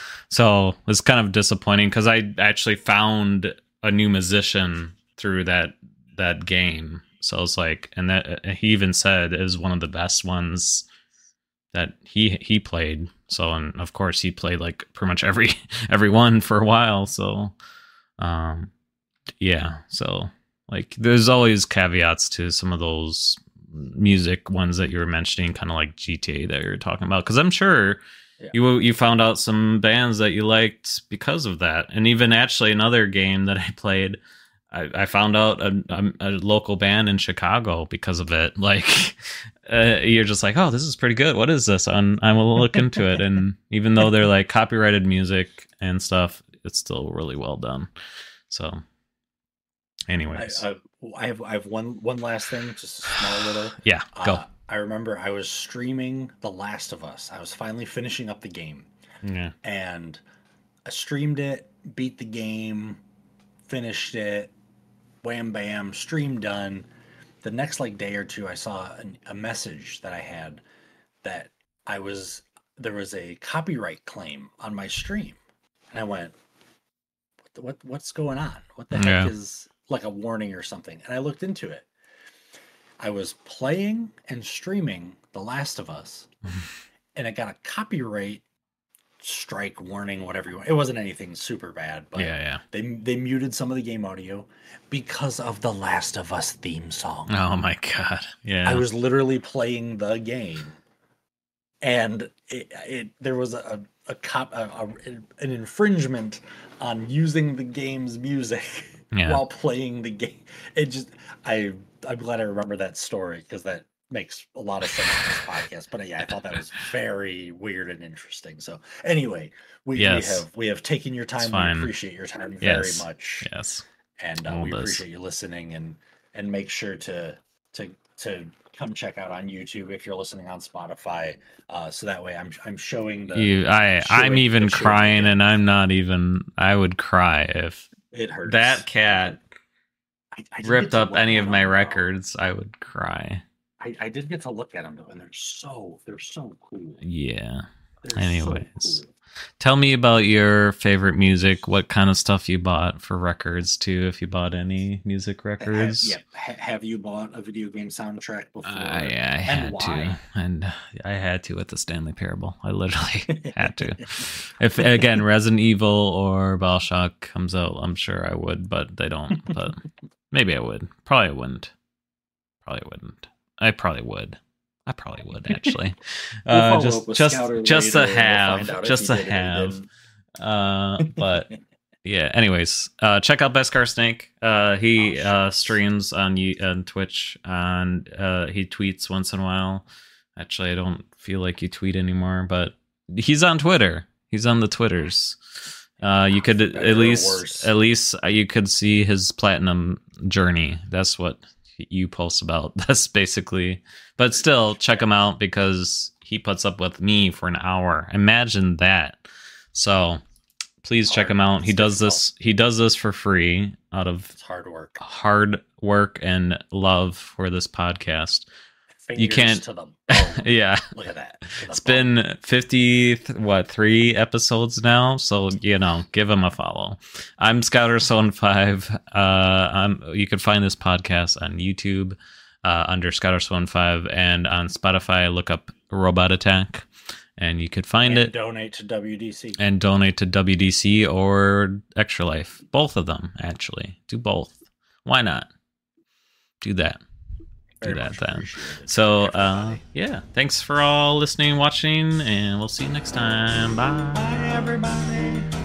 Speaker 1: So it's kind of disappointing because I actually found a new musician through that that game. So it's like, and that he even said it was one of the best ones that he he played. So and of course he played like pretty much every every one for a while. So um yeah, so like there's always caveats to some of those music ones that you were mentioning, kind of like G T A that you're talking about, because I'm sure
Speaker 2: Yeah.
Speaker 1: you you found out some bands that you liked because of that. And even actually another game that I played, I, I found out a, a, a local band in Chicago because of it. Like, uh, you're just like, oh, this is pretty good. What is this? I'm, I'm gonna look into it. And even though they're like copyrighted music and stuff, it's still really well done. So, anyways,
Speaker 2: I, I, I have I have one one last thing, just a small little.
Speaker 1: Yeah, go.
Speaker 2: Uh, I remember I was streaming The Last of Us. I was finally finishing up the game.
Speaker 1: Yeah.
Speaker 2: And I streamed it, beat the game, finished it, wham bam, stream done. The next like day or two, I saw an, a message that I had that I was there was a copyright claim on my stream, and I went, "What? The, what what's going on? What the heck
Speaker 1: Yeah.
Speaker 2: is like a warning or something?" And I looked into it. I was playing and streaming The Last of Us, and I got a copyright strike warning, whatever you want. It wasn't anything super bad, but
Speaker 1: Yeah, yeah.
Speaker 2: they they muted some of the game audio because of the Last of Us theme song.
Speaker 1: Oh my god. Yeah.
Speaker 2: I was literally playing the game, and it, it there was a a, cop a, a an infringement on using the game's music
Speaker 1: Yeah.
Speaker 2: while playing the game. It just I I'm glad I remember that story because that makes a lot of sense in this podcast. But yeah, I thought that was very weird and interesting. So anyway, we,
Speaker 1: Yes.
Speaker 2: we have we have taken your time. We
Speaker 1: fine.
Speaker 2: appreciate your time very
Speaker 1: Yes.
Speaker 2: much,
Speaker 1: Yes.
Speaker 2: and uh,
Speaker 1: All
Speaker 2: we
Speaker 1: this.
Speaker 2: appreciate you listening. And and make sure to to to come check out on YouTube if you're listening on Spotify. Uh, so that way, I'm I'm showing the
Speaker 1: You, I, I'm
Speaker 2: showing-
Speaker 1: even
Speaker 2: the showing
Speaker 1: crying,
Speaker 2: again.
Speaker 1: and I'm not even. I would cry if
Speaker 2: It hurts.
Speaker 1: that cat
Speaker 2: I, I did
Speaker 1: ripped
Speaker 2: get to
Speaker 1: up
Speaker 2: look
Speaker 1: any
Speaker 2: at
Speaker 1: of my
Speaker 2: them, though.
Speaker 1: records. I would cry.
Speaker 2: I, I did get to look at them though, and they're so they're so cool.
Speaker 1: Yeah.
Speaker 2: They're so
Speaker 1: Anyways.
Speaker 2: cool.
Speaker 1: Tell me about your favorite music. What kind of stuff you bought for records too? If you bought any music
Speaker 2: Have,
Speaker 1: records.
Speaker 2: yeah, ha- have you bought a video game soundtrack before?
Speaker 1: I, I had
Speaker 2: why?
Speaker 1: to, and I had to with the Stanley Parable. I literally had to. If again, Resident Evil or Bioshock comes out, I'm sure I would, but they don't. But maybe I would. Probably I wouldn't. Probably wouldn't. I probably would. I probably would actually.
Speaker 2: We'll
Speaker 1: uh,
Speaker 2: follow
Speaker 1: just
Speaker 2: up with
Speaker 1: just
Speaker 2: Scouter
Speaker 1: just to
Speaker 2: later, and we'll
Speaker 1: have,
Speaker 2: find out if
Speaker 1: just
Speaker 2: he
Speaker 1: to
Speaker 2: did or he
Speaker 1: have.
Speaker 2: didn't.
Speaker 1: Uh, but yeah. Anyways, uh, check out Beskar Snake. Uh, he
Speaker 2: Oh,
Speaker 1: uh,
Speaker 2: shucks.
Speaker 1: streams on you on Twitch, and uh, he tweets once in a while. Actually, I don't feel like you tweet anymore, but he's on Twitter. He's on the Twitters. Uh, you could
Speaker 2: Better
Speaker 1: at
Speaker 2: or
Speaker 1: least
Speaker 2: worse.
Speaker 1: at least you could see his platinum journey. That's what you post about. That's basically. But still, check him out because he puts up with me for an hour. Imagine that. So please check him out. He
Speaker 2: It's
Speaker 1: does
Speaker 2: difficult.
Speaker 1: this. He does this for free out of
Speaker 2: It's hard work.
Speaker 1: hard work and love for this podcast.
Speaker 2: Fingers
Speaker 1: can't-
Speaker 2: to the bone.
Speaker 1: Yeah.
Speaker 2: Look at that. To the
Speaker 1: It's
Speaker 2: bone.
Speaker 1: been fifty, th- what, three episodes now? So, you know, give him a follow. I'm Scouter seven five. Uh, I'm, you can find this podcast on YouTube uh, under Scouter seven five, and on Spotify, look up Robot Attack, and you could find
Speaker 2: And
Speaker 1: it
Speaker 2: donate to W D C.
Speaker 1: and donate to W D C or Extra Life. Both of them, actually. Do both. Why not? Do that.
Speaker 2: Very
Speaker 1: do that
Speaker 2: much
Speaker 1: then.
Speaker 2: appreciated,
Speaker 1: So, uh,
Speaker 2: everybody.
Speaker 1: yeah, thanks for all listening, watching, and we'll see you next time. Bye.
Speaker 2: Bye, everybody.